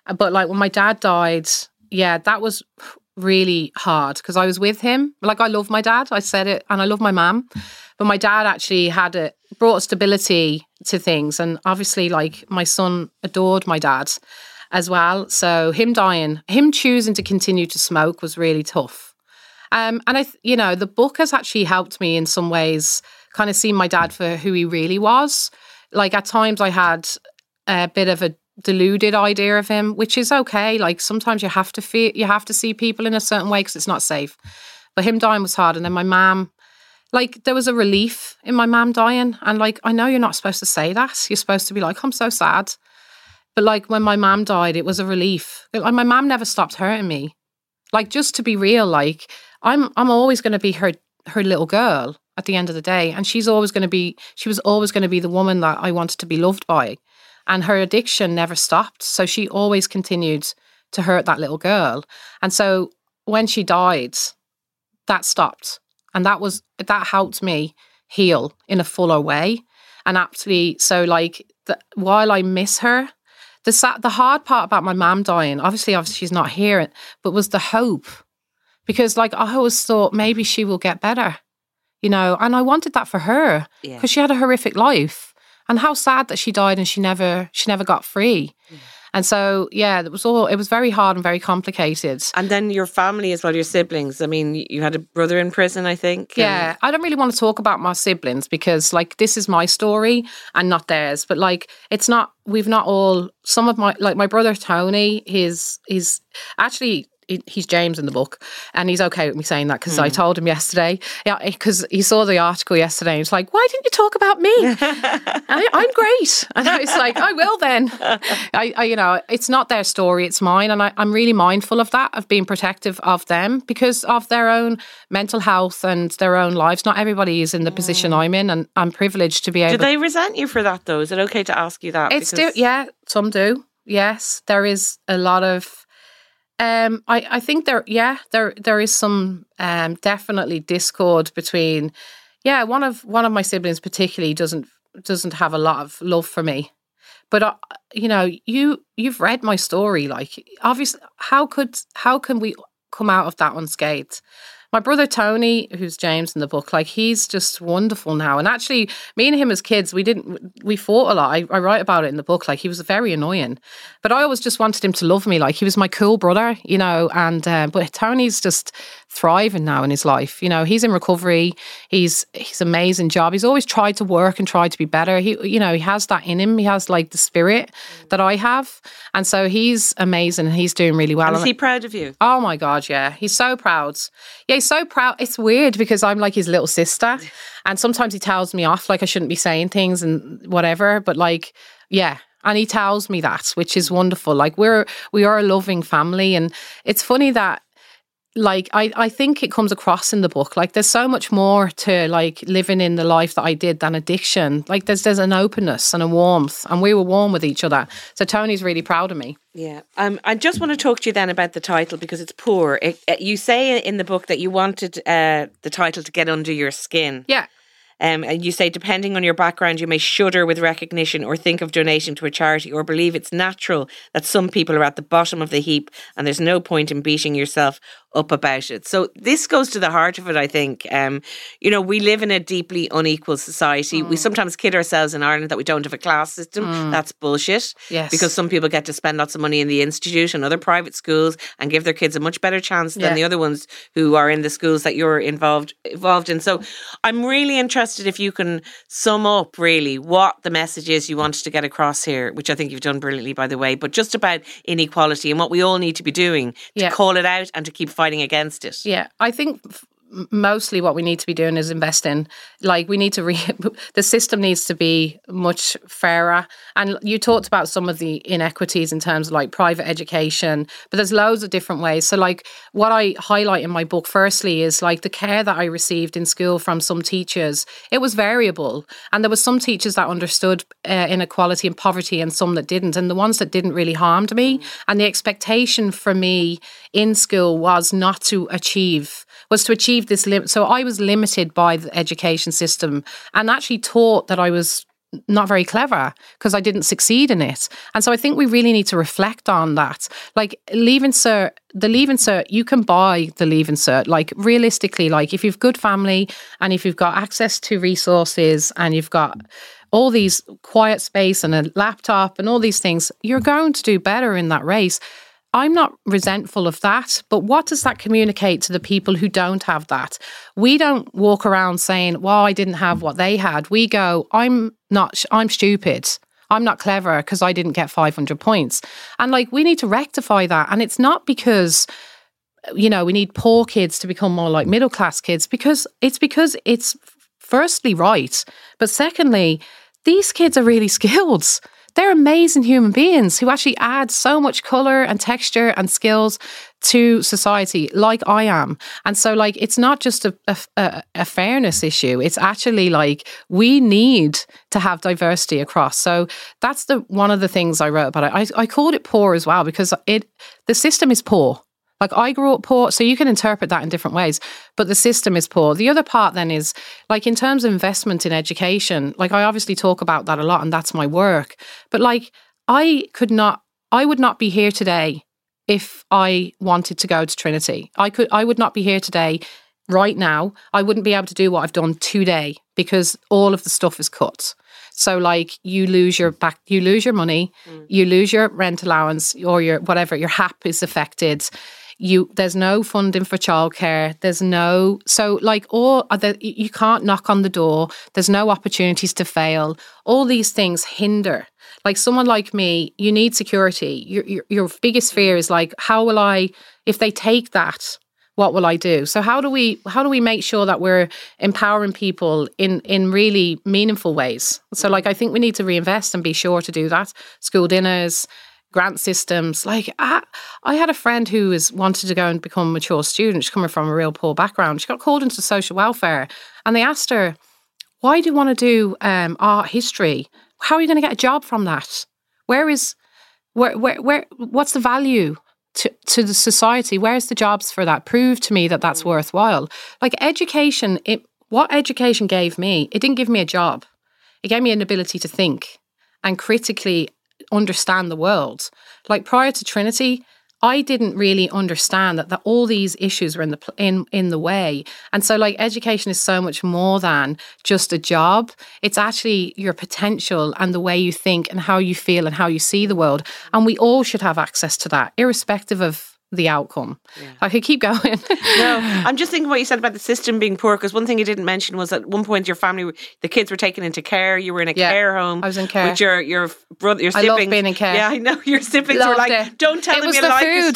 But like when my dad died, yeah, that was really hard because I was with him. Like I love my dad, I said it, and I love my mum. But my dad actually had a brought stability to things, and obviously, like my son adored my dad as well. So him dying, him choosing to continue to smoke was really tough. Um, and I, th- you know, the book has actually helped me in some ways, kind of see my dad for who he really was. Like at times, I had a bit of a deluded idea of him, which is okay. Like sometimes you have to feel, you have to see people in a certain way because it's not safe. But him dying was hard, and then my mum. Like, there was a relief in my mum dying. And, like, I know you're not supposed to say that. You're supposed to be like, I'm so sad. But, like, when my mum died, it was a relief. Like, my mum never stopped hurting me. Like, just to be real, like, I'm I'm always going to be her her little girl at the end of the day. And she's always going to be, she was always going to be the woman that I wanted to be loved by. And her addiction never stopped. So she always continued to hurt that little girl. And so when she died, that stopped. And that was, that helped me heal in a fuller way. And actually, so like, the, while I miss her, the sa- the hard part about my mum dying, obviously, obviously she's not here, but was the hope. Because like, I always thought maybe she will get better, you know, and I wanted that for her because yeah. she had a horrific life. And how sad that she died and she never, she never got free. Yeah. And so, yeah, it was all, it was very hard and very complicated. And then your family as well, your siblings. I mean, you had a brother in prison, I think. Yeah, and I don't really want to talk about my siblings because, like, this is my story and not theirs. But, like, it's not, we've not all, some of my, like, my brother Tony, he's, he's actually, he's James in the book, and he's okay with me saying that because mm. I told him yesterday. Yeah, because he saw the article yesterday. And he was like, "Why didn't you talk about me? I, I'm great." And I was like, "I will then." I, I, you know, it's not their story; it's mine, and I, I'm really mindful of that, of being protective of them because of their own mental health and their own lives. Not everybody is in the mm. position I'm in, and I'm privileged to be able. Do they resent you for that, though? Is it okay to ask you that? It's because... do, yeah, some do. Yes, there is a lot of. Um, I, I think there, yeah, there there is some um, definitely discord between, yeah, one of one of my siblings particularly doesn't doesn't have a lot of love for me, but uh, you know, you you've read my story, like obviously, how could how can we come out of that unscathed? My brother Tony, who's James in the book, like he's just wonderful now. And actually, me and him as kids, we didn't, we fought a lot. I, I write about it in the book. Like he was very annoying, but I always just wanted him to love me. Like he was my cool brother, you know. And uh, but Tony's just thriving now in his life. You know, he's in recovery. He's he's an amazing job. He's always tried to work and tried to be better. He, you know, he has that in him. He has like the spirit that I have, and so he's amazing. And he's doing really well. And is he proud of you? Oh my God, yeah, he's so proud. Yeah. He's so proud. It's weird because I'm like his little sister, and sometimes he tells me off like I shouldn't be saying things and whatever, but like, yeah, and he tells me that, which is wonderful. Like we're we are a loving family, and it's funny that like I, I think it comes across in the book. Like there's so much more to like living in the life that I did than addiction. Like there's there's an openness and a warmth, and we were warm with each other. So Tony's really proud of me. Yeah. Um, I just want to talk to you then about the title because it's poor. It, it, you say in the book that you wanted uh, the title to get under your skin. Yeah. Um, and you say, depending on your background, you may shudder with recognition or think of donation to a charity or believe it's natural that some people are at the bottom of the heap and there's no point in beating yourself up about it. So this goes to the heart of it, I think. Um, you know, we live in a deeply unequal society. Mm. We sometimes kid ourselves in Ireland that we don't have a class system. Mm. That's bullshit. Yes. Because some people get to spend lots of money in the institute and other private schools and give their kids a much better chance than yeah. the other ones who are in the schools that you're involved involved in. So I'm really interested if you can sum up really what the message is you wanted to get across here, which I think you've done brilliantly, by the way, but just about inequality and what we all need to be doing to yeah. call it out and to keep fighting against it. Yeah, I think f- mostly what we need to be doing is investing. Like we need to, re- the system needs to be much fairer. And you talked about some of the inequities in terms of like private education, but there's loads of different ways. So like what I highlight in my book firstly is like the care that I received in school from some teachers. It was variable. And there was some teachers that understood uh, inequality and poverty and some that didn't. And the ones that didn't really harmed me. And the expectation for me in school was not to achieve was to achieve this limit. So I was limited by the education system and actually taught that I was not very clever because I didn't succeed in it. And so I think we really need to reflect on that. Like Leaving Cert, the Leaving Cert, you can buy the Leaving Cert. Like realistically, like if you've good family and if you've got access to resources and you've got all these quiet space and a laptop and all these things, you're going to do better in that race. I'm not resentful of that, but what does that communicate to the people who don't have that? We don't walk around saying, well, I didn't have what they had. We go, I'm not, I'm stupid. I'm not clever because I didn't get five hundred points. And like, we need to rectify that. And it's not because, you know, we need poor kids to become more like middle class kids, because it's because it's firstly right. But secondly, these kids are really skilled. They're amazing human beings who actually add so much colour and texture and skills to society, like I am. And so, like, it's not just a, a, a fairness issue. It's actually like we need to have diversity across. So that's the one of the things I wrote about it. I, I called it poor as well because it the system is poor. Like I grew up poor, so you can interpret that in different ways, but the system is poor. The other part then is, like, in terms of investment in education, like I obviously talk about that a lot and that's my work, but like I could not, I would not be here today if I wanted to go to Trinity. I could, I would not be here today right now. I wouldn't be able to do what I've done today because all of the stuff is cut. So like you lose your back, you lose your money, mm. you lose your rent allowance or your whatever, your H A P is affected. You there's no funding for childcare. There's no so like all the, you can't knock on the door. There's no opportunities to fail. All these things hinder. Like someone like me, you need security. Your your, your biggest fear is like, how will I? If they take that, what will I do? So how do we how do we make sure that we're empowering people in in really meaningful ways? So like I think we need to reinvest and be sure to do that. School dinners, grant systems. Like I, I had a friend who was wanted to go and become a mature student. She's coming from a real poor background. She got called into social welfare and they asked her, why do you want to do um, art history? How are you going to get a job from that? Where is, where, where, where, what's the value to, to the society? Where's the jobs for that? Prove to me that that's worthwhile. Like education, it, what education gave me, it didn't give me a job. It gave me an ability to think and critically understand the world. Like prior to Trinity, I didn't really understand that, that all these issues were in the in in the way. And so like education is so much more than just a job. It's actually your potential and the way you think and how you feel and how you see the world. And we all should have access to that, irrespective of the outcome. Yeah. I could keep going. No, I'm just thinking what you said about the system being poor, because one thing you didn't mention was at one point your family, the kids were taken into care. You were in a yeah, care home. I was in care with your your brother, your siblings. I love being in care. Yeah, I know your siblings Loved were like, it. "Don't tell it them was you the like food.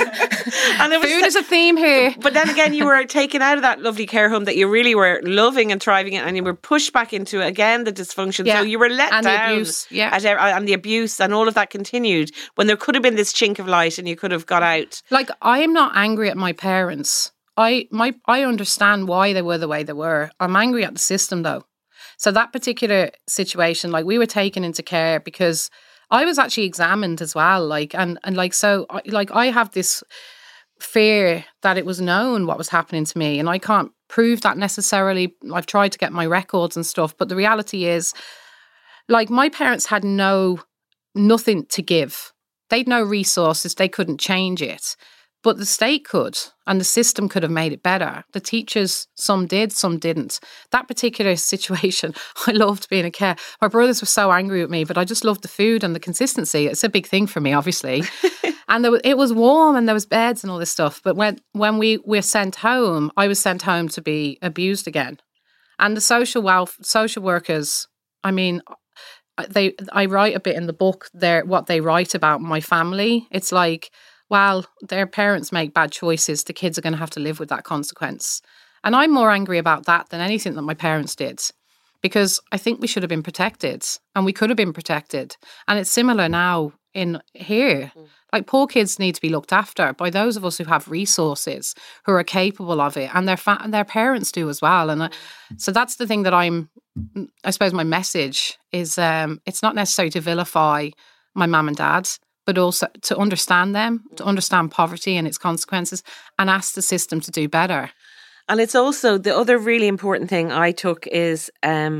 it." And it was food is a theme here. But then again, you were taken out of that lovely care home that you really were loving and thriving in, and you were pushed back into again the dysfunction. Yeah. So you were let and down. The abuse. Yeah, at, and the abuse and all of that continued when there could have been this chink of light and you could have got out. Like I am not angry at my parents. I my I understand why they were the way they were. I'm angry at the system though. So that particular situation, like we were taken into care because I was actually examined as well. Like and and like so, I, like I have this fear that it was known what was happening to me, and I can't prove that necessarily. I've tried to get my records and stuff, but the reality is, like my parents had no nothing to give. They'd no resources. They couldn't change it. But the state could, and the system could have made it better. The teachers, some did, some didn't. That particular situation, I loved being a care. My brothers were so angry with me, but I just loved the food and the consistency. It's a big thing for me, obviously. And there was, it was warm and there was beds and all this stuff. But when, when we were sent home, I was sent home to be abused again. And the social wealth, social workers, I mean, they. I write a bit in the book there, what they write about my family. It's like, well, their parents make bad choices. The kids are going to have to live with that consequence. And I'm more angry about that than anything that my parents did, because I think we should have been protected and we could have been protected. And it's similar now in here. Mm. Like poor kids need to be looked after by those of us who have resources, who are capable of it, and their fa- and their parents do as well. And uh, so that's the thing that I'm, I suppose my message is um, it's not necessary to vilify my mum and dad, but also to understand them, to understand poverty and its consequences, and ask the system to do better. And it's also, the other really important thing I took is um,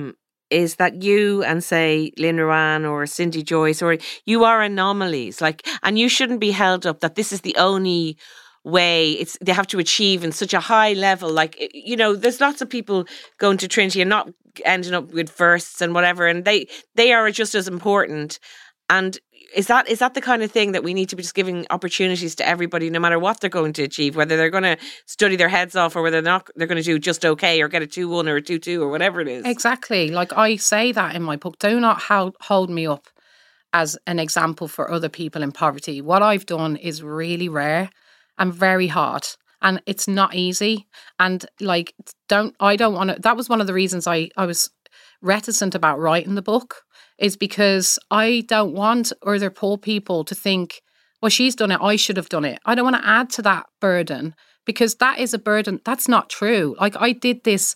is that you and say Lynn Ruane or Cindy Joyce, or you are anomalies, like, and you shouldn't be held up that this is the only way it's they have to achieve in such a high level. Like, you know, there's lots of people going to Trinity and not ending up with firsts and whatever, and they they are just as important. And is that is that the kind of thing that we need to be just giving opportunities to everybody, no matter what they're going to achieve, whether they're going to study their heads off or whether they're not, they're going to do just okay or get a two one or a two two or whatever it is. Exactly. Like I say that in my book, do not hold, hold me up as an example for other people in poverty. What I've done is really rare and very hard. And it's not easy. And like, don't, I don't want to, that was one of the reasons I, I was reticent about writing the book, is because I don't want other poor people to think, well, she's done it, I should have done it. I don't want to add to that burden, because that is a burden. That's not true. Like, I did this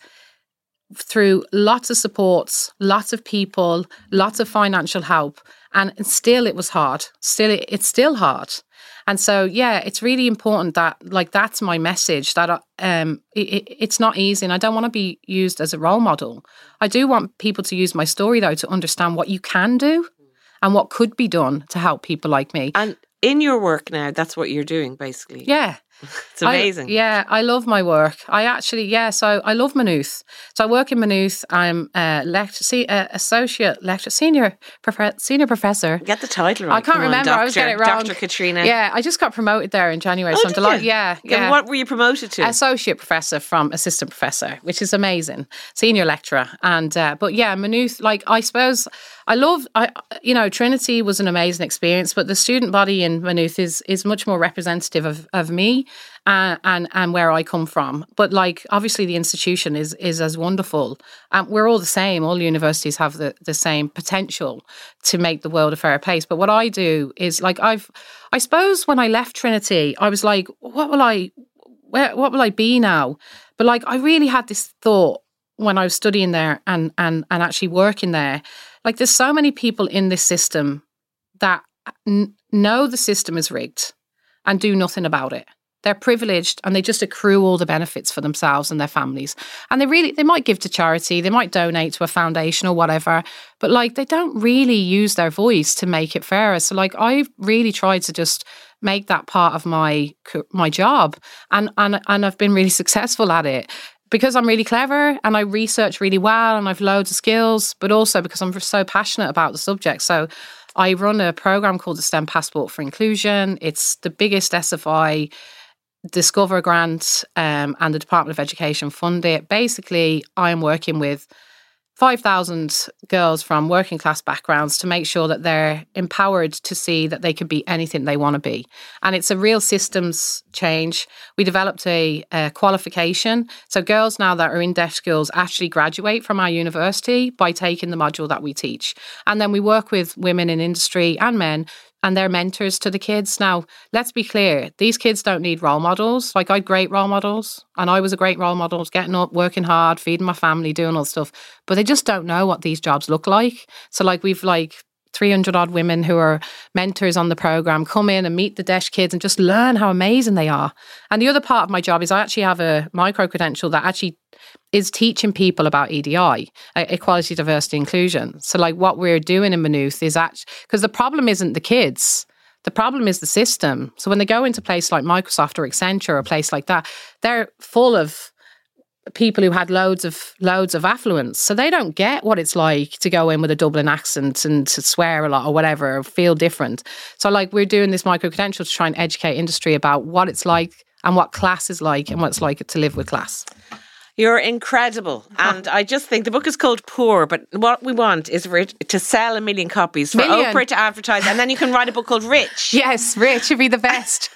through lots of supports, lots of people, lots of financial help, and still it was hard. Still, it's still hard. And so, yeah, it's really important that, like, that's my message, that um, it, it's not easy, and I don't want to be used as a role model. I do want people to use my story, though, to understand what you can do and what could be done to help people like me. And in your work now, that's what you're doing, basically. Yeah. It's amazing. I, yeah, I love my work. I actually, yeah, so I love Maynooth. So I work in Maynooth. I'm a lecture, see, uh, associate lecturer, senior, prof- senior professor. Get the title right. I can't Come remember. On, I was getting it wrong. Doctor Katrina. Yeah, I just got promoted there in January. Oh, so I'm did delighted. you? Yeah, yeah. yeah. What were you promoted to? Associate professor from assistant professor, which is amazing. Senior lecturer. And, uh, but yeah, Maynooth, like, I suppose I love, I, you know, Trinity was an amazing experience, but the student body in Maynooth is, is much more representative of, of me. Uh, and and where I come from. But like, obviously the institution is is as wonderful. Um, we're all the same. All universities have the, the same potential to make the world a fairer place. But what I do is, like, I've, I suppose when I left Trinity, I was like, what will I, where, what will I be now? But like, I really had this thought when I was studying there and and and actually working there. Like, there's so many people in this system that n- know the system is rigged and do nothing about it. They're privileged and they just accrue all the benefits for themselves and their families. And they really, they might give to charity, they might donate to a foundation or whatever, but like, they don't really use their voice to make it fairer. So like, I've really tried to just make that part of my my job, and and and I've been really successful at it. Because I'm really clever and I research really well and I've loads of skills, but also because I'm so passionate about the subject. So I run a program called the STEM Passport for Inclusion. It's the biggest S F I Discover grant, um, and the Department of Education fund it. Basically, I'm working with five thousand girls from working class backgrounds to make sure that they're empowered to see that they can be anything they want to be. And it's a real systems change. We developed a, a qualification. So girls now that are in deaf schools actually graduate from our university by taking the module that we teach. And then we work with women in industry and men, and they're mentors to the kids. Now, let's be clear, these kids don't need role models. Like, I had great role models, and I was a great role model, getting up, working hard, feeding my family, doing all the stuff. But they just don't know what these jobs look like. So, like, we've like three hundred odd women who are mentors on the program come in and meet the deaf kids and just learn how amazing they are. And the other part of my job is I actually have a micro-credential that actually is teaching people about E D I, equality, diversity, inclusion. So like, what we're doing in Maynooth is actually, because the problem isn't the kids, the problem is the system. So when they go into a place like Microsoft or Accenture or a place like that, they're full of people who had loads of loads of affluence. So they don't get what it's like to go in with a Dublin accent and to swear a lot or whatever, or feel different. So like, we're doing this micro-credential to try and educate industry about what it's like and what class is like and what it's like to live with class. You're incredible. And I just think the book is called Poor, but what we want is for it to sell a million copies, for Million. Oprah to advertise, and then you can write a book called Rich. Yes, Rich would be the best.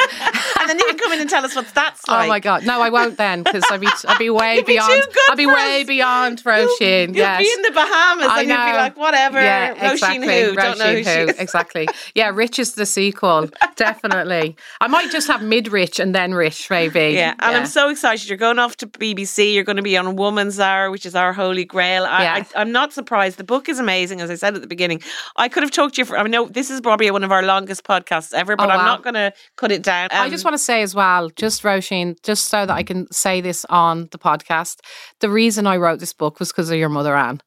And then you can come in and tell us what that's like. Oh my God. No, I won't then, because I'd be, I'd be way You'd be beyond. too good I'd be for way us. beyond Roisin. You'll Yes. be in the Bahamas I and you'll be know. like, whatever, Yeah, Roisin exactly. who, don't know who Roisin she who. is. Exactly. Yeah, Rich is the sequel, definitely. I might just have mid-Rich and then Rich, maybe. Yeah, and I'm so excited. You're going off to B B C. You're going to be on Woman's Hour, which is our holy grail. I, Yeah. I, I'm not surprised. The book is amazing, as I said at the beginning. I could have talked to you for, I know this is probably one of our longest podcasts ever, but Oh, I'm wow. not going to cut it down. I Um, just want to say as well, just Roisin, just so that I can say this on the podcast, the reason I wrote this book was because of your mother, Anne.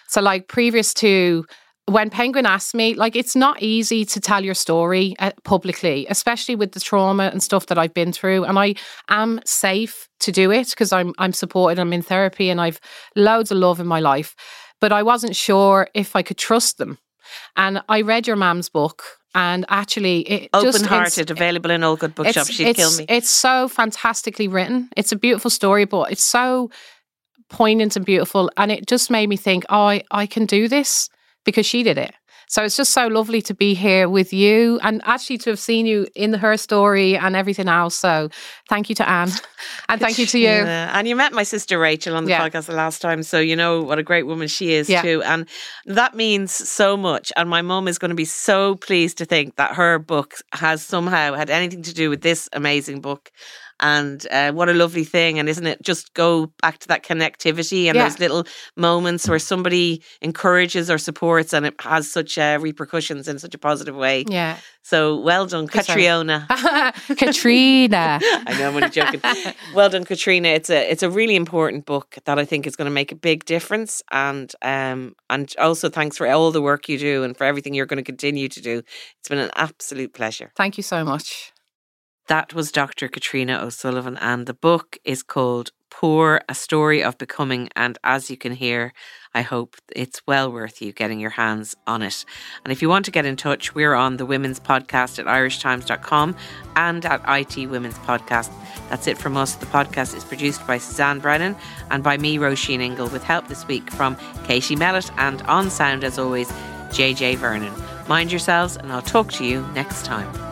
So like previous to when Penguin asked me, like it's not easy to tell your story uh, publicly, especially with the trauma and stuff that I've been through. And I am safe to do it because I'm I'm supported, I'm in therapy and I've loads of love in my life. But I wasn't sure if I could trust them. And I read your mum's book and actually it just... Open-hearted, available in all good bookshops. She'd kill me. It's so fantastically written. It's a beautiful story, but it's so poignant and beautiful. And it just made me think, oh, I, I can do this. Because she did it. So it's just so lovely to be here with you and actually to have seen you in her story and everything else. So thank you to Anne and thank you to you. Yeah. And you met my sister Rachel on the yeah. podcast the last time. So you know what a great woman she is yeah. too. And that means so much. And my mum is going to be so pleased to think that her book has somehow had anything to do with this amazing book. And uh, what a lovely thing. And isn't it just go back to that connectivity and yeah. those little moments where somebody encourages or supports and it has such uh, repercussions in such a positive way. Yeah. So well done, Catriona. Katrina. I know, I'm only joking. Well done, Katrina. It's a it's a really important book that I think is going to make a big difference. And um and also thanks for all the work you do and for everything you're going to continue to do. It's been an absolute pleasure. Thank you so much. That was Doctor Katrina O'Sullivan, and the book is called Poor, A Story of Becoming, and as you can hear, I hope it's well worth you getting your hands on it. And if you want to get in touch, we're on the Women's Podcast at irish times dot com and at I T Women's Podcast. That's it from us. The podcast is produced by Suzanne Brennan and by me, Roisin Ingle, with help this week from Katie Mellett, and on sound, as always, J J Vernon. Mind yourselves, and I'll talk to you next time.